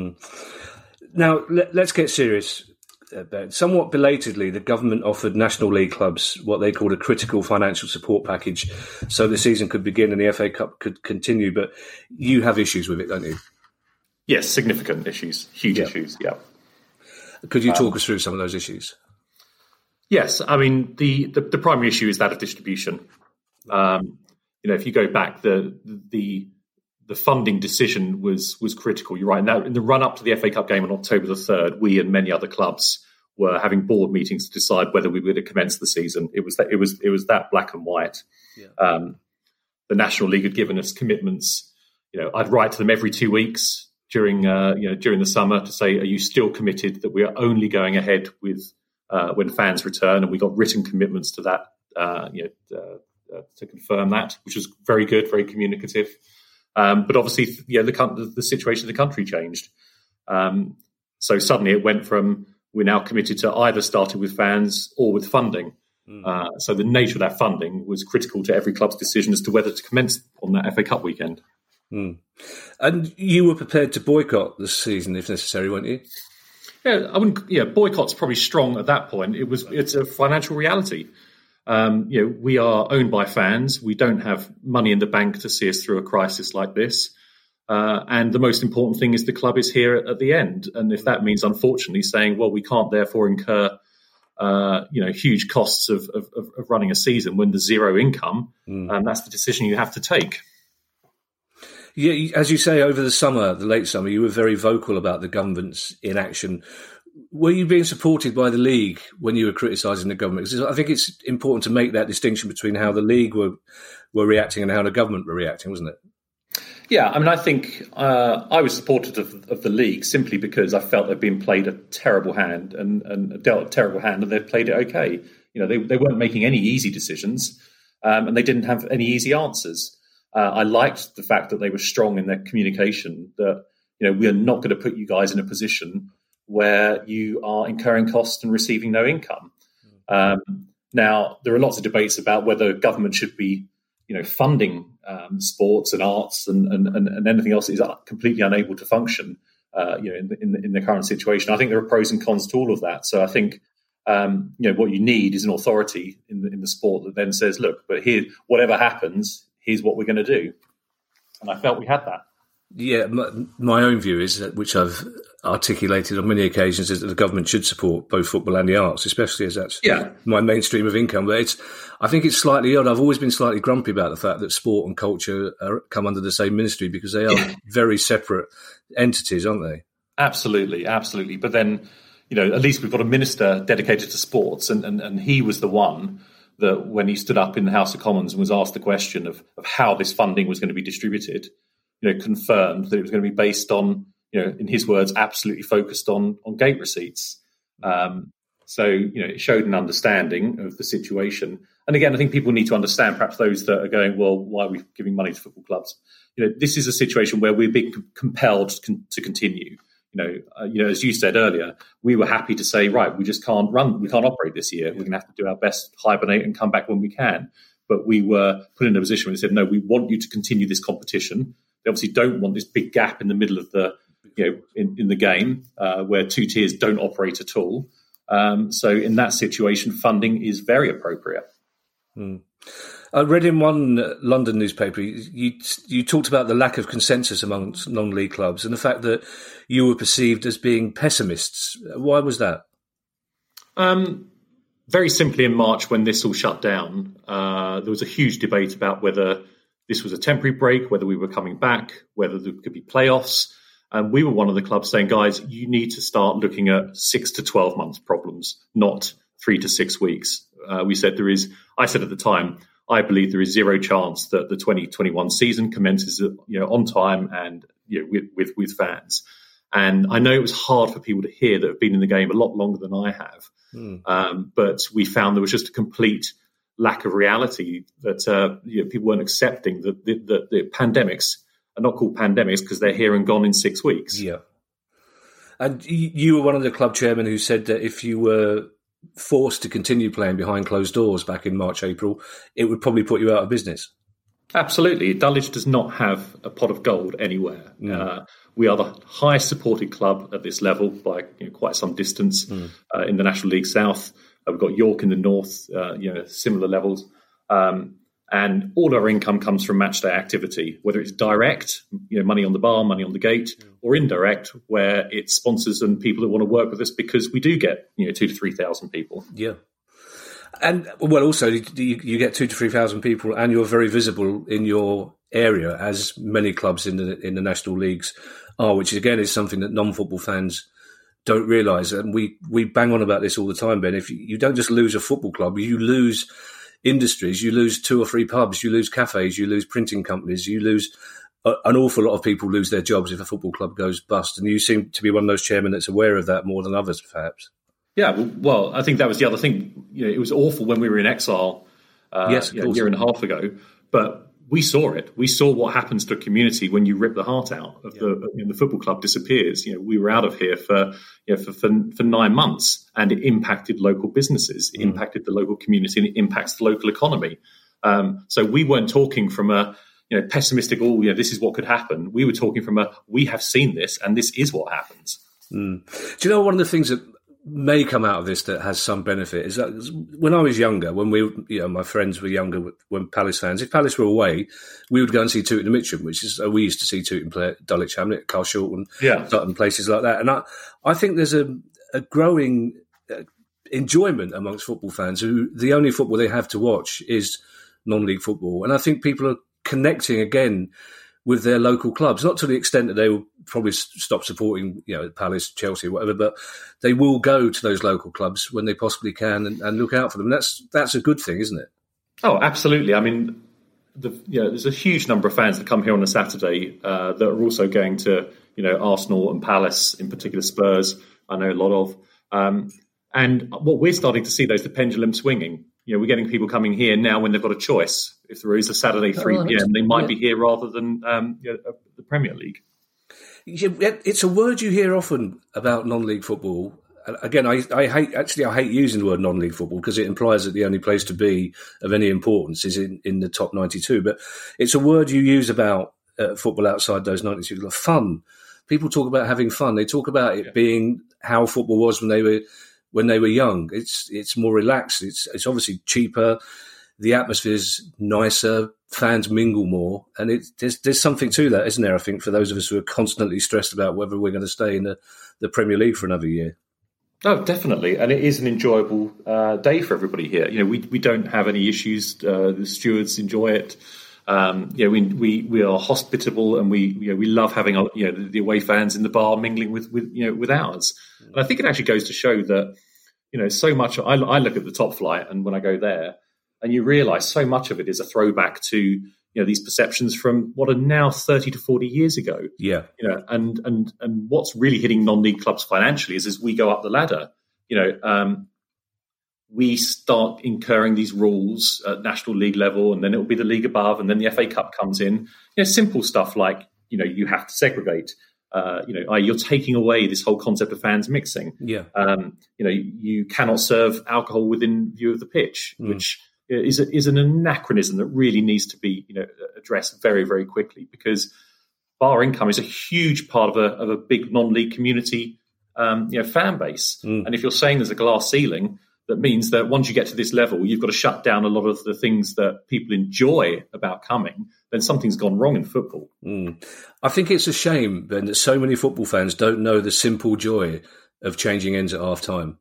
Now, let's get serious. Somewhat belatedly, the government offered National League clubs what they called a critical financial support package so the season could begin and the FA Cup could continue. But you have issues with it, don't you? Yes, significant issues, huge issues, yeah. Could you talk us through some of those issues? Yes, I mean, the primary issue is that of distribution. If you go back, the funding decision was critical. You're right. Now, in the run up to the FA Cup game on October the 3rd, we and many other clubs were having board meetings to decide whether we were to commence the season. It was that black and white. Yeah. The National League had given us commitments. I'd write to them every 2 weeks during the summer to say, are you still committed that we are only going ahead with when fans return? And we got written commitments to that to confirm that, which was very good, very communicative. But obviously, the situation of the country changed. So suddenly it went from we're now committed to either starting with fans or with funding. So the nature of that funding was critical to every club's decision as to whether to commence on that FA Cup weekend. And you were prepared to boycott the season if necessary, weren't you? Yeah, I wouldn't. Yeah, boycott's probably strong at that point. It's a financial reality. We are owned by fans. We don't have money in the bank to see us through a crisis like this. And the most important thing is the club is here at the end. And if that means, unfortunately, saying, well, we can't therefore incur, huge costs of running a season when there's zero income, that's the decision you have to take. Yeah, as you say, over the late summer, you were very vocal about the government's inaction. were you being supported by the league when you were criticising the government? Because I think it's important to make that distinction between how the league were reacting and how the government were reacting, wasn't it? Yeah, I mean, I think I was supportive of the league simply because I felt they'd been played a terrible hand and dealt a terrible hand, and they'd played it okay. You know, they weren't making any easy decisions, and they didn't have any easy answers. I liked the fact that they were strong in their communication, that, you know, we are not going to put you guys in a position where you are incurring costs and receiving no income. Now, there are lots of debates about whether government should be, you know, funding sports and arts and anything else that is completely unable to function, you know, in the current situation. I think there are pros and cons to all of that. So I think, you know, what you need is an authority in the sport that then says, look, but here, whatever happens, here's what we're going to do. And I felt we had that. Yeah, my own view is, which I've articulated on many occasions, is that the government should support both football and the arts, especially as that's my mainstream of income. But I think it's slightly odd. I've always been slightly grumpy about the fact that sport and culture come under the same ministry, because they are very separate entities, aren't they? Absolutely. But then, you know, at least we've got a minister dedicated to sports, and he was the one that, when he stood up in the House of Commons and was asked the question of how this funding was going to be distributed, you know, confirmed that it was going to be based on, you know, in his words, absolutely focused on gate receipts. So, you know, it showed an understanding of the situation. And again, I think people need to understand, perhaps those that are going, well, why are we giving money to football clubs? You know, this is a situation where we're being compelled to continue. You know, as you said earlier, we were happy to say, right, we just can't operate this year. We're going to have to do our best, hibernate, and come back when we can. But we were put in a position where we said, no, we want you to continue this competition. They obviously don't want this big gap in the middle of the, you know, in the game where two tiers don't operate at all. So in that situation, funding is very appropriate. I read in one London newspaper, you talked about the lack of consensus amongst non-league clubs and the fact that you were perceived as being pessimists. Why was that? Very simply, in March, when this all shut down, there was a huge debate about whether this was a temporary break, whether we were coming back, whether there could be playoffs. And we were one of the clubs saying, guys, you need to start looking at 6 to 12 months problems, not 3 to 6 weeks. I said at the time, I believe there is zero chance that the 2021 season commences, you know, on time and, you know, with fans. And I know it was hard for people to hear that have been in the game a lot longer than I have. But we found there was just a complete lack of reality that you know, people weren't accepting that the pandemics are not called pandemics because they're here and gone in 6 weeks. Yeah. And you were one of the club chairmen who said that if you were forced to continue playing behind closed doors back in March, April, it would probably put you out of business. Absolutely. Dulwich does not have a pot of gold anywhere. We are the highest supported club at this level by, you know, quite some distance in the National League South. We've got York in the north, you know, similar levels. And all our income comes from match day activity, whether it's direct, you know, money on the bar, money on the gate, or indirect, where it's sponsors and people that want to work with us, because we do get, you know, 2,000 to 3,000 people. Yeah. And, well, also, you get 2,000 to 3,000 people, and you're very visible in your area, as many clubs in the national leagues are, which, again, is something that non-football fans don't realise. And we bang on about this all the time, Ben. If you don't just lose a football club, you lose industries, you lose 2 or 3 pubs, you lose cafes, you lose printing companies, you lose an awful lot of people lose their jobs if a football club goes bust. And you seem to be one of those chairmen that's aware of that more than others, perhaps. Yeah, well, I think that was the other thing. You know, it was awful when we were in exile a year and a half ago, but we saw it. We saw what happens to a community when you rip the heart out of the football club disappears. You know, we were out of here for 9 months, and it impacted local businesses, it impacted the local community, and it impacts the local economy. So we weren't talking from a pessimistic, this is what could happen. We were talking from we have seen this, and this is what happens. Do you know one of the things that may come out of this that has some benefit is that when I was younger, when my friends were younger, when Palace fans, if Palace were away, we would go and see Tooting and Mitcham, which is we used to see Tooting play at Dulwich Hamlet, Carl Shorten, Sutton, places like that. And I think there's a growing enjoyment amongst football fans who the only football they have to watch is non-league football. And I think people are connecting again with their local clubs, not to the extent that they will probably stop supporting, Palace, Chelsea, whatever, but they will go to those local clubs when they possibly can and look out for them. That's a good thing, isn't it? Oh, absolutely. I mean, there's a huge number of fans that come here on a Saturday that are also going to, Arsenal and Palace, in particular Spurs, I know a lot of. And what we're starting to see, though, is the pendulum swinging. We're getting people coming here now when they've got a choice. If there is a Saturday 3 p.m., they might be here rather than the Premier League. It's a word you hear often about non-league football. Again, I hate using the word non-league football because it implies that the only place to be of any importance is in the top 92. But it's a word you use about football outside those 92. Fun. People talk about having fun. They talk about it being how football was when they were young. It's more relaxed. It's obviously cheaper. The atmosphere's nicer. Fans mingle more, and there's something to that, isn't there? I think for those of us who are constantly stressed about whether we're going to stay in the Premier League for another year. Oh, definitely, and it is an enjoyable day for everybody here. We don't have any issues. The stewards enjoy it. We are hospitable, and we love having the away fans in the bar mingling with ours. And I think it actually goes to show that so much. I look at the top flight, and when I go there, and you realise so much of it is a throwback to these perceptions from what are now 30 to 40 years ago. Yeah. And what's really hitting non-league clubs financially is as we go up the ladder, we start incurring these rules at National League level, and then it will be the league above, and then the FA Cup comes in. Simple stuff like, you have to segregate. You're taking away this whole concept of fans mixing. Yeah. You cannot serve alcohol within view of the pitch, which is an anachronism that really needs to be addressed very, very quickly, because bar income is a huge part of a big non-league community fan base. And if you're saying there's a glass ceiling, that means that once you get to this level, you've got to shut down a lot of the things that people enjoy about coming, then something's gone wrong in football. I think it's a shame, Ben, that so many football fans don't know the simple joy of changing ends at half-time.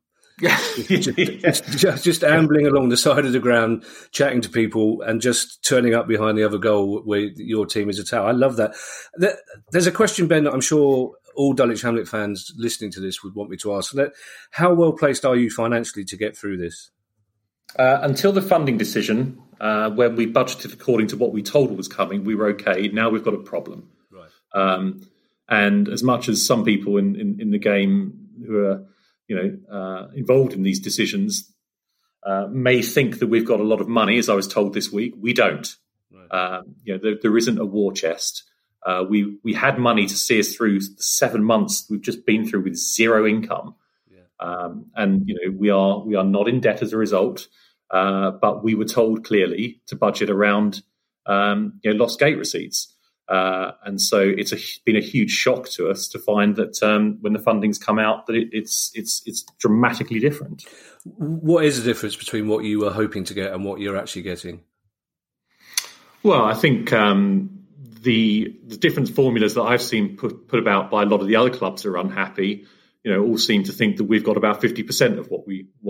just ambling along the side of the ground, chatting to people, and just turning up behind the other goal where your team is attacked. I love that. There's a question, Ben, that I'm sure all Dulwich Hamlet fans listening to this would want me to ask. How well placed are you financially to get through this? Until the funding decision, when we budgeted according to what we told was coming, we were okay. Now we've got a problem. Right. And as much as some people in the game who are involved in these decisions may think that we've got a lot of money, as I was told this week, we don't. Right. There isn't a war chest. We had money to see us through the 7 months we've just been through with zero income. Yeah. And we are not in debt as a result. But we were told clearly to budget around lost gate receipts. And so it's been a huge shock to us to find that when the funding's come out, that it's dramatically different. What is the difference between what you were hoping to get and what you're actually getting? Well, I think the different formulas that I've seen put about by a lot of the other clubs who are unhappy, all seem to think that we've got about 50% of what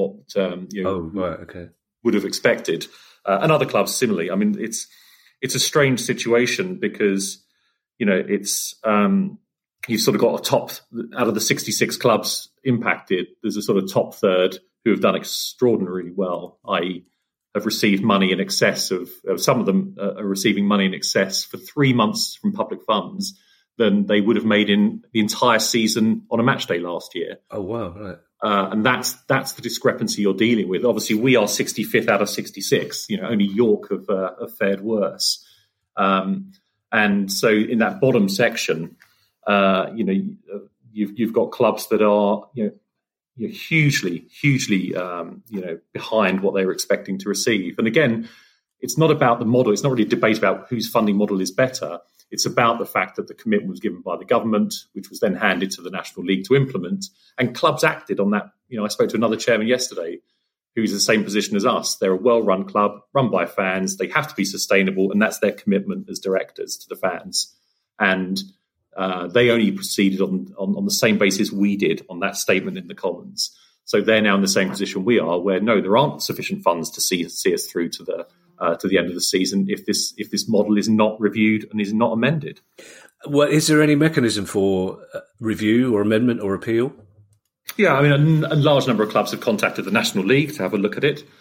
would have expected, and other clubs similarly. I mean, it's a strange situation because, it's you've sort of got a top out of the 66 clubs impacted. There's a sort of top third who have done extraordinarily well, i.e. have received money in excess of some of them are receiving money in excess for 3 months from public funds than they would have made in the entire season on a match day last year. Oh, wow. Right. And that's the discrepancy you're dealing with. Obviously, we are 65th out of 66. Only York have fared worse. And so in that bottom section, you've got clubs that are hugely behind what they were expecting to receive. And again, it's not about the model. It's not really a debate about whose funding model is better. It's about the fact that the commitment was given by the government, which was then handed to the National League to implement, and clubs acted on that. I spoke to another chairman yesterday who's in the same position as us. They're a well-run club, run by fans. They have to be sustainable, and that's their commitment as directors to the fans. And they only proceeded on the same basis we did on that statement in the Commons. So they're now in the same position we are, where no, there aren't sufficient funds to see us through to to the end of the season if this model is not reviewed and is not amended. Well, is there any mechanism for review or amendment or appeal? Yeah, I mean, a large number of clubs have contacted the National League to have a look at it.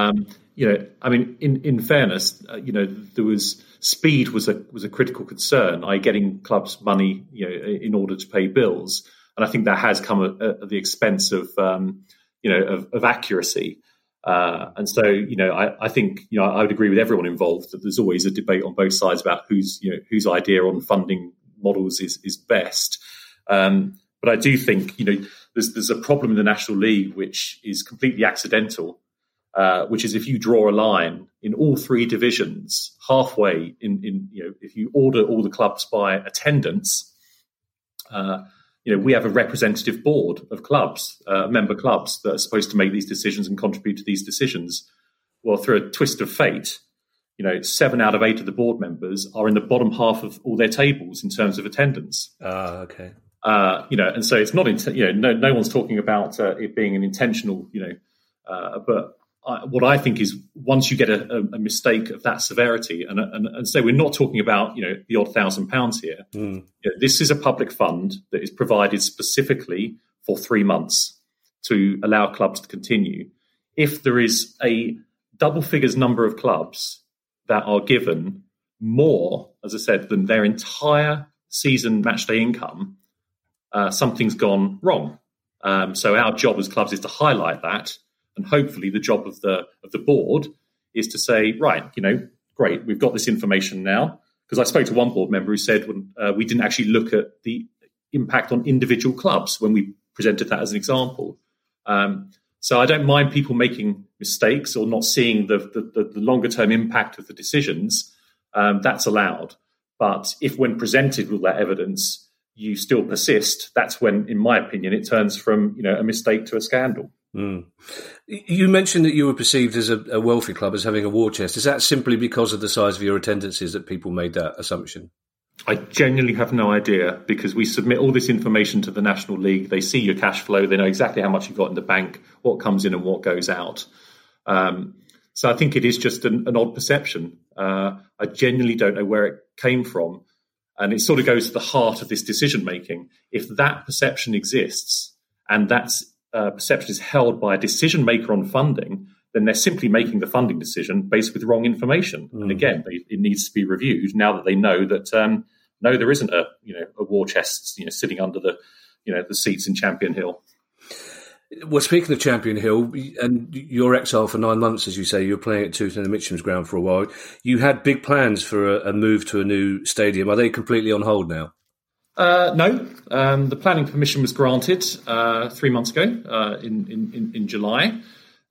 In fairness, there was speed was a critical concern, getting clubs money, in order to pay bills, and I think that has come at the expense of accuracy. And so, I think, I would agree with everyone involved that there's always a debate on both sides about whose idea on funding models is best. But I do think, there's a problem in the National League which is completely accidental, which is if you draw a line in all three divisions halfway if you order all the clubs by attendance, we have a representative board of clubs, member clubs that are supposed to make these decisions and contribute to these decisions. Well, through a twist of fate, 7 out of 8 of the board members are in the bottom half of all their tables in terms of attendance. Okay. And so it's not, no one's talking about it being an intentional, but what I think is once you get a mistake of that severity, and so we're not talking about, the odd £1,000 here. This is a public fund that is provided specifically for 3 months to allow clubs to continue. If there is a double figures number of clubs that are given more, as I said, than their entire season matchday income, something's gone wrong. So our job as clubs is to highlight that, and hopefully the job of the board is to say, right, great, we've got this information now. Because I spoke to one board member who said we didn't actually look at the impact on individual clubs when we presented that as an example. So I don't mind people making mistakes or not seeing the longer term impact of the decisions. That's allowed. But if when presented with that evidence, you still persist, that's when, in my opinion, it turns from a mistake to a scandal. You mentioned that you were perceived as a wealthy club as having a war chest. Is that simply because of the size of your attendances that people made that assumption? I genuinely have no idea, because we submit all this information to the National League. They see your cash flow. They know exactly how much you've got in the bank, what comes in and what goes out. So I think it is just an odd perception. I genuinely don't know where it came from. And it sort of goes to the heart of this decision-making. If that perception exists and that perception is held by a decision-maker on funding, then they're simply making the funding decision based with wrong information. And again, it needs to be reviewed now that they know that, no, there isn't a war chest sitting under the seats in Champion Hill. Well, speaking of Champion Hill, and your exile for 9 months, as you say, you were playing at Tooting and Mitcham's ground for a while. You had big plans for a move to a new stadium. Are they completely on hold now? No. The planning permission was granted 3 months ago in July.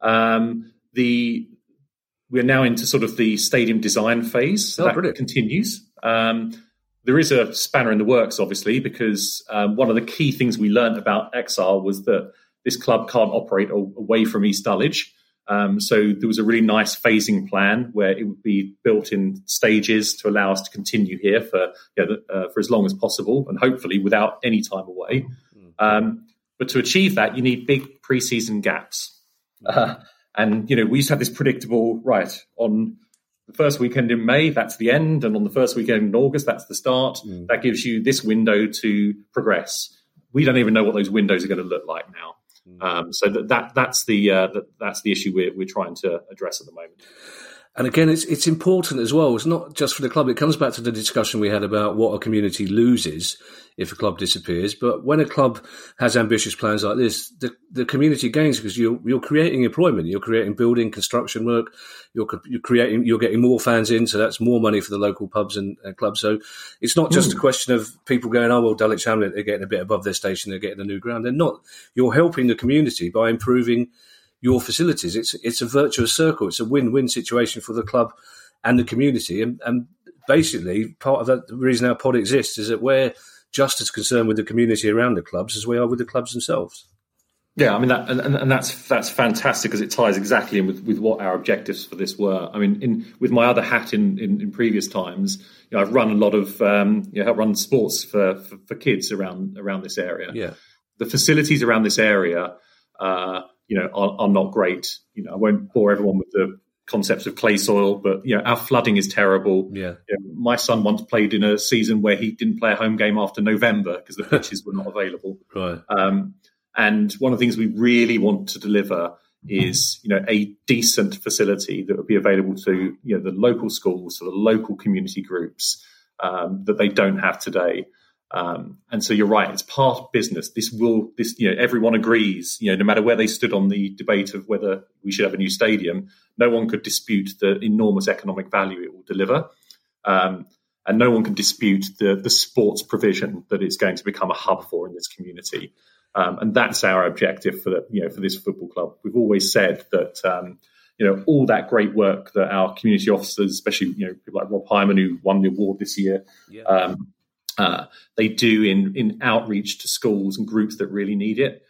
We're now into sort of the stadium design phase. So that brilliant. Continues. There is a spanner in the works, obviously, because one of the key things we learned about Exile was that this club can't operate away from East Dulwich. So there was a really nice phasing plan where it would be built in stages to allow us to continue here for as long as possible and hopefully without any time away. But to achieve that, you need big pre-season gaps. And, we used to have this predictable, right, on the first weekend in May, that's the end. And on the first weekend in August, that's the start. That gives you this window to progress. We don't even know what those windows are going to look like now. So that's the issue we're trying to address at the moment. And again, it's important as well. It's not just for the club. It comes back to the discussion we had about what a community loses if a club disappears. But when a club has ambitious plans like this, the community gains because you're creating employment. You're creating building, construction work. You're getting more fans in, so that's more money for the local pubs and clubs. So it's not just a question of people going, oh, well, Dulwich Hamlet, they're getting a bit above their station, they're getting a new ground. They're not. You're helping the community by improving your facilities. It's a virtuous circle. It's a win-win situation for the club and the community. And basically, part of the reason our pod exists is that we're just as concerned with the community around the clubs as we are with the clubs themselves. Yeah, I mean, that's fantastic because it ties exactly in with what our objectives for this were. I mean, with my other hat in previous times, I've run a lot of helped run sports for kids around this area. Yeah, the facilities around this area are not great. I won't bore everyone with the concepts of clay soil, but our flooding is terrible. Yeah. My son once played in a season where he didn't play a home game after November because the pitches were not available. Right. And one of the things we really want to deliver is a decent facility that would be available to the local schools, to the local community groups that they don't have today. And so you're right, it's part of business. Everyone agrees, no matter where they stood on the debate of whether we should have a new stadium, no one could dispute the enormous economic value it will deliver. And no one can dispute the sports provision that it's going to become a hub for in this community. And that's our objective for this football club. We've always said that, all that great work that our community officers, especially, people like Rob Hyman, who won the award this year, they do in outreach to schools and groups that really need it.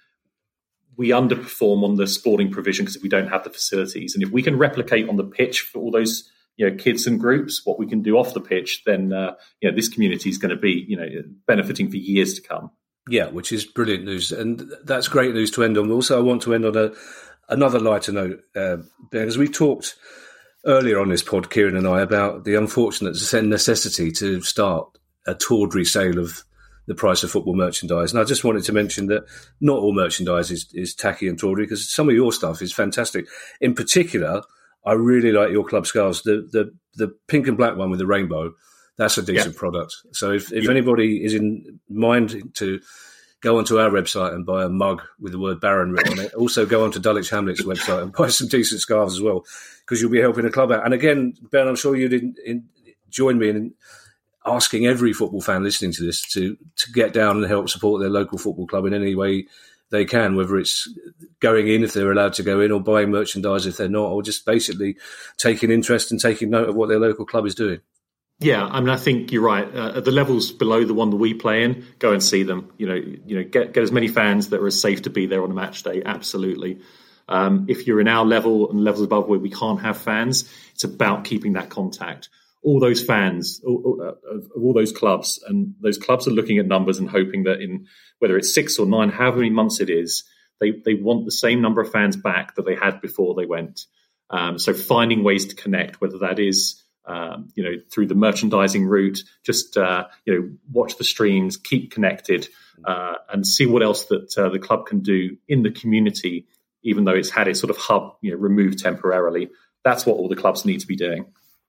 We underperform on the sporting provision because we don't have the facilities. And if we can replicate on the pitch for all those kids and groups what we can do off the pitch, then this community is going to be benefiting for years to come. Yeah, which is brilliant news. And that's great news to end on. Also, I want to end on another lighter note, because we talked earlier on this pod, Kieran and I, about the unfortunate necessity to start a tawdry sale of the price of football merchandise. And I just wanted to mention that not all merchandise is tacky and tawdry, because some of your stuff is fantastic. In particular, I really like your club scarves. The pink and black one with the rainbow, that's a decent product. So if anybody is in mind to go onto our website and buy a mug with the word Baron written on it, also go onto Dulwich Hamlet's website and buy some decent scarves as well, because you'll be helping the club out. And again, Ben, I'm sure you didn't join me in asking every football fan listening to this to get down and help support their local football club in any way they can, whether it's going in if they're allowed to go in, or buying merchandise if they're not, or just basically taking interest and taking note of what their local club is doing. Yeah, I mean, I think you're right. At the levels below the one that we play in, go and see them. Get as many fans that are as safe to be there on a match day. Absolutely. If you're in our level and levels above where we can't have fans, it's about keeping that contact. All those fans of all those clubs, and those clubs are looking at numbers and hoping that in whether it's 6 or 9, however many months it is, they want the same number of fans back that they had before they went. So finding ways to connect, whether that is through the merchandising route, just watch the streams, keep connected, and see what else that the club can do in the community, even though it's had its sort of hub removed temporarily. That's what all the clubs need to be doing.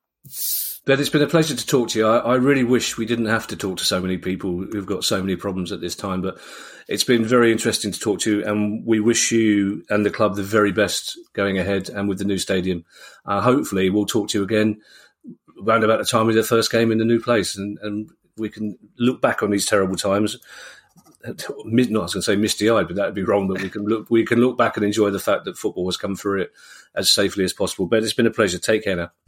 Ben, it's been a pleasure to talk to you. I really wish we didn't have to talk to so many people who've got so many problems at this time, but it's been very interesting to talk to you, and we wish you and the club the very best going ahead and with the new stadium. Hopefully we'll talk to you again around about the time of the first game in the new place, and we can look back on these terrible times. Not I was going to say misty-eyed, but that would be wrong, but we can look back and enjoy the fact that football has come through it as safely as possible. Ben, it's been a pleasure. Take care now.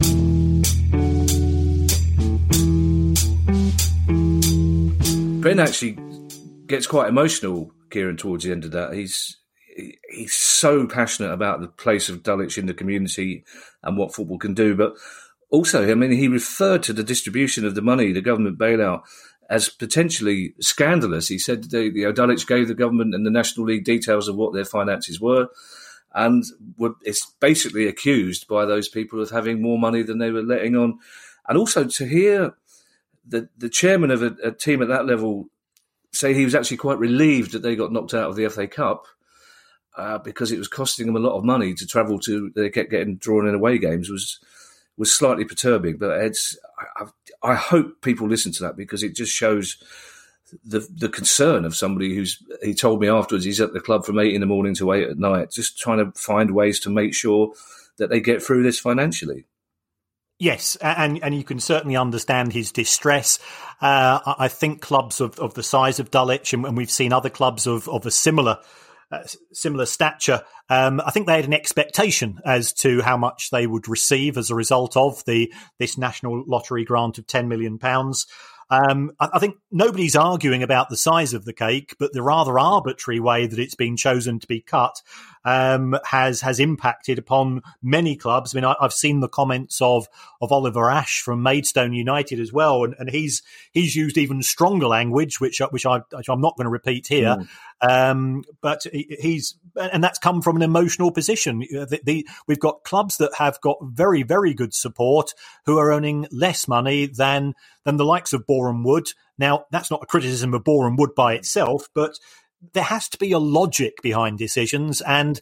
Ben actually gets quite emotional, Kieran, towards the end of that. He's so passionate about the place of Dulwich in the community and what football can do. But also, I mean, he referred to the distribution of the money, the government bailout, as potentially scandalous. He said Dulwich gave the government and the National League details of what their finances were, and it's basically accused by those people of having more money than they were letting on. And also to hear the chairman of a team at that level say he was actually quite relieved that they got knocked out of the FA Cup because it was costing them a lot of money to travel to. They kept getting drawn in away games was slightly perturbing. But I hope people listen to that, because it just shows the concern of somebody he told me afterwards he's at the club from 8 a.m. to 8 p.m, just trying to find ways to make sure that they get through this financially. Yes, and you can certainly understand his distress. I think clubs of the size of Dulwich, and we've seen other clubs of a similar stature, I think they had an expectation as to how much they would receive as a result of this national lottery grant of £10 million. I think nobody's arguing about the size of the cake, but the rather arbitrary way that it's been chosen to be cut has impacted upon many clubs. I mean, I've seen the comments of Oliver Ashe from Maidstone United as well, and he's used even stronger language, which I'm not going to repeat here. But and that's come from an emotional position. We've got clubs that have got very, very good support who are earning less money than the likes of Boreham Wood. Now, that's not a criticism of Boreham Wood by itself, but there has to be a logic behind decisions. And,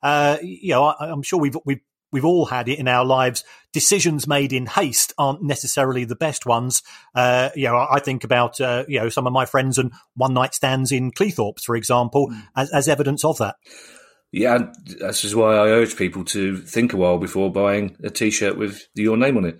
I'm sure we've all had it in our lives. Decisions made in haste aren't necessarily the best ones. I think about, some of my friends and one night stands in Cleethorpes, for example, as evidence of that. Yeah, this is why I urge people to think a while before buying a T-shirt with your name on it.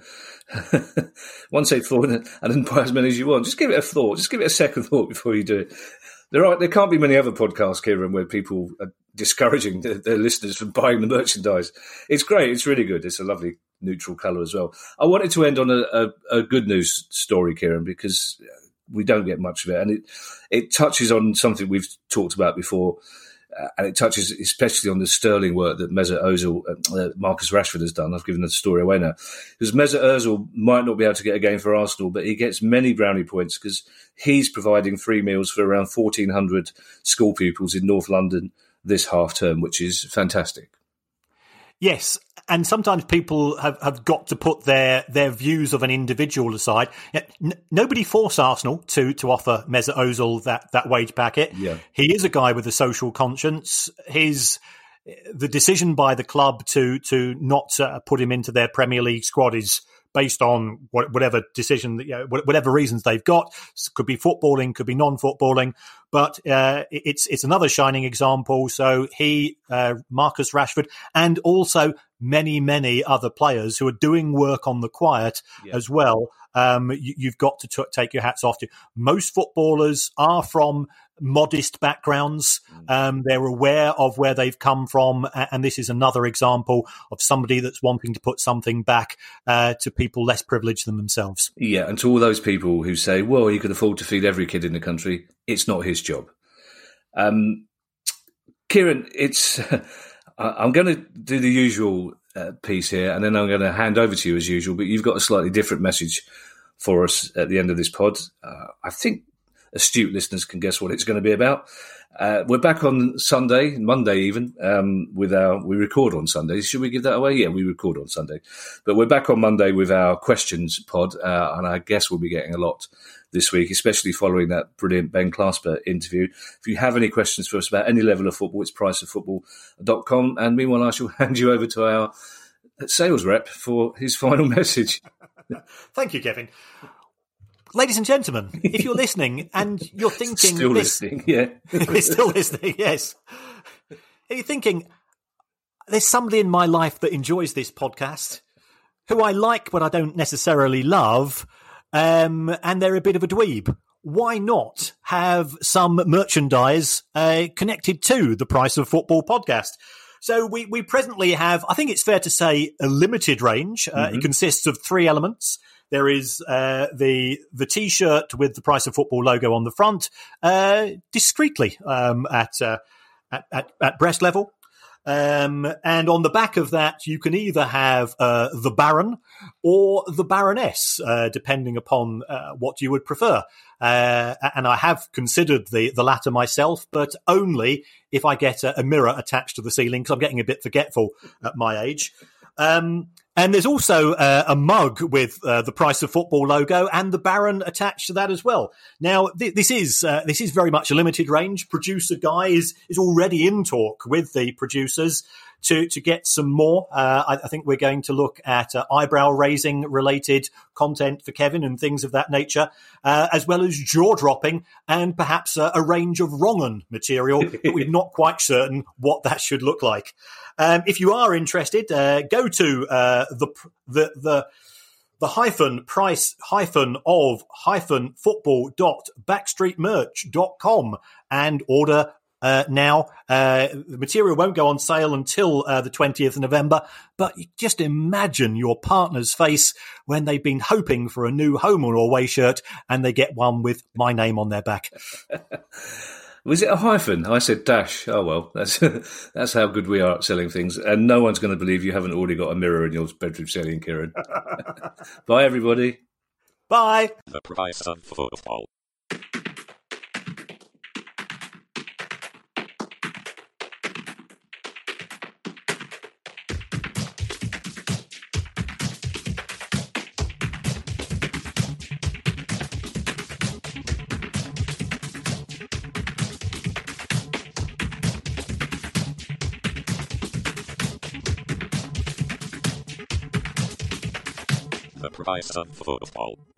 Once they've thought it, and then buy as many as you want. Just give it a thought. Just give it a second thought before you do it. There can't be many other podcasts, Kieran, where people are discouraging their listeners from buying the merchandise. It's great. It's really good. It's a lovely neutral colour as well. I wanted to end on a good news story, Kieran, because we don't get much of it. And it touches on something we've talked about before. And it touches especially on the sterling work that Mesut Ozil, Marcus Rashford has done. I've given the story away now. Because Mesut Ozil might not be able to get a game for Arsenal, but he gets many brownie points because he's providing free meals for around 1,400 school pupils in North London this half term, which is fantastic. Yes, and sometimes people have got to put their views of an individual aside. Nobody forced Arsenal to offer Mesut Ozil that wage packet. Yeah. He is a guy with a social conscience. The decision by the club to not put him into their Premier League squad is based on whatever decision, whatever reasons they've got. Could be footballing, could be non-footballing, but it's another shining example. So Marcus Rashford, and also many other players who are doing work on the quiet as well. You've got to take your hats off to. Most footballers are from modest backgrounds. They're aware of where they've come from. And this is another example of somebody that's wanting to put something back to people less privileged than themselves. Yeah. And to all those people who say, well, he could afford to feed every kid in the country. It's not his job. Kieran, I'm going to do the usual piece here, and then I'm going to hand over to you as usual, but you've got a slightly different message for us at the end of this pod. I think astute listeners can guess what it's going to be about. We're back on Sunday, Monday even, we record on Sundays. Should we give that away? Yeah, we record on Sunday. But we're back on Monday with our questions pod, and I guess we'll be getting a lot this week, especially following that brilliant Ben Clasper interview. If you have any questions for us about any level of football, it's priceoffootball.com. And meanwhile, I shall hand you over to our sales rep for his final message. Thank you, Kevin. Ladies and gentlemen, if you're listening and you're thinking... listening, yeah. Still listening, yes. Are you thinking, there's somebody in my life that enjoys this podcast, who I like but I don't necessarily love, and they're a bit of a dweeb. Why not have some merchandise connected to the Price of Football podcast? So we presently have, I think it's fair to say, a limited range. It consists of 3 elements. There is the T-shirt with the Price of Football logo on the front, discreetly at breast level. And on the back of that, you can either have the Baron or the Baroness, depending upon what you would prefer. And I have considered the latter myself, but only if I get a mirror attached to the ceiling, because I'm getting a bit forgetful at my age. And there's also a mug with the Price of Football logo and the Baron attached to that as well. Now, this is very much a limited range. Producer Guy is already in talk with the producers to get some more. I think we're going to look at eyebrow raising related content for Kevin and things of that nature, as well as jaw dropping and perhaps a range of wrong-un material, but we're not quite certain what that should look like. If you are interested, go to the price of football.backstreetmerch.com and order now. The material won't go on sale until the 20th of November, but just imagine your partner's face when they've been hoping for a new home or away shirt and they get one with my name on their back. Was it a hyphen? I said dash. Oh, well, that's how good we are at selling things. And no one's going to believe you haven't already got a mirror in your bedroom ceiling, Kieran. Bye, everybody. Bye. The price of football. The price of football.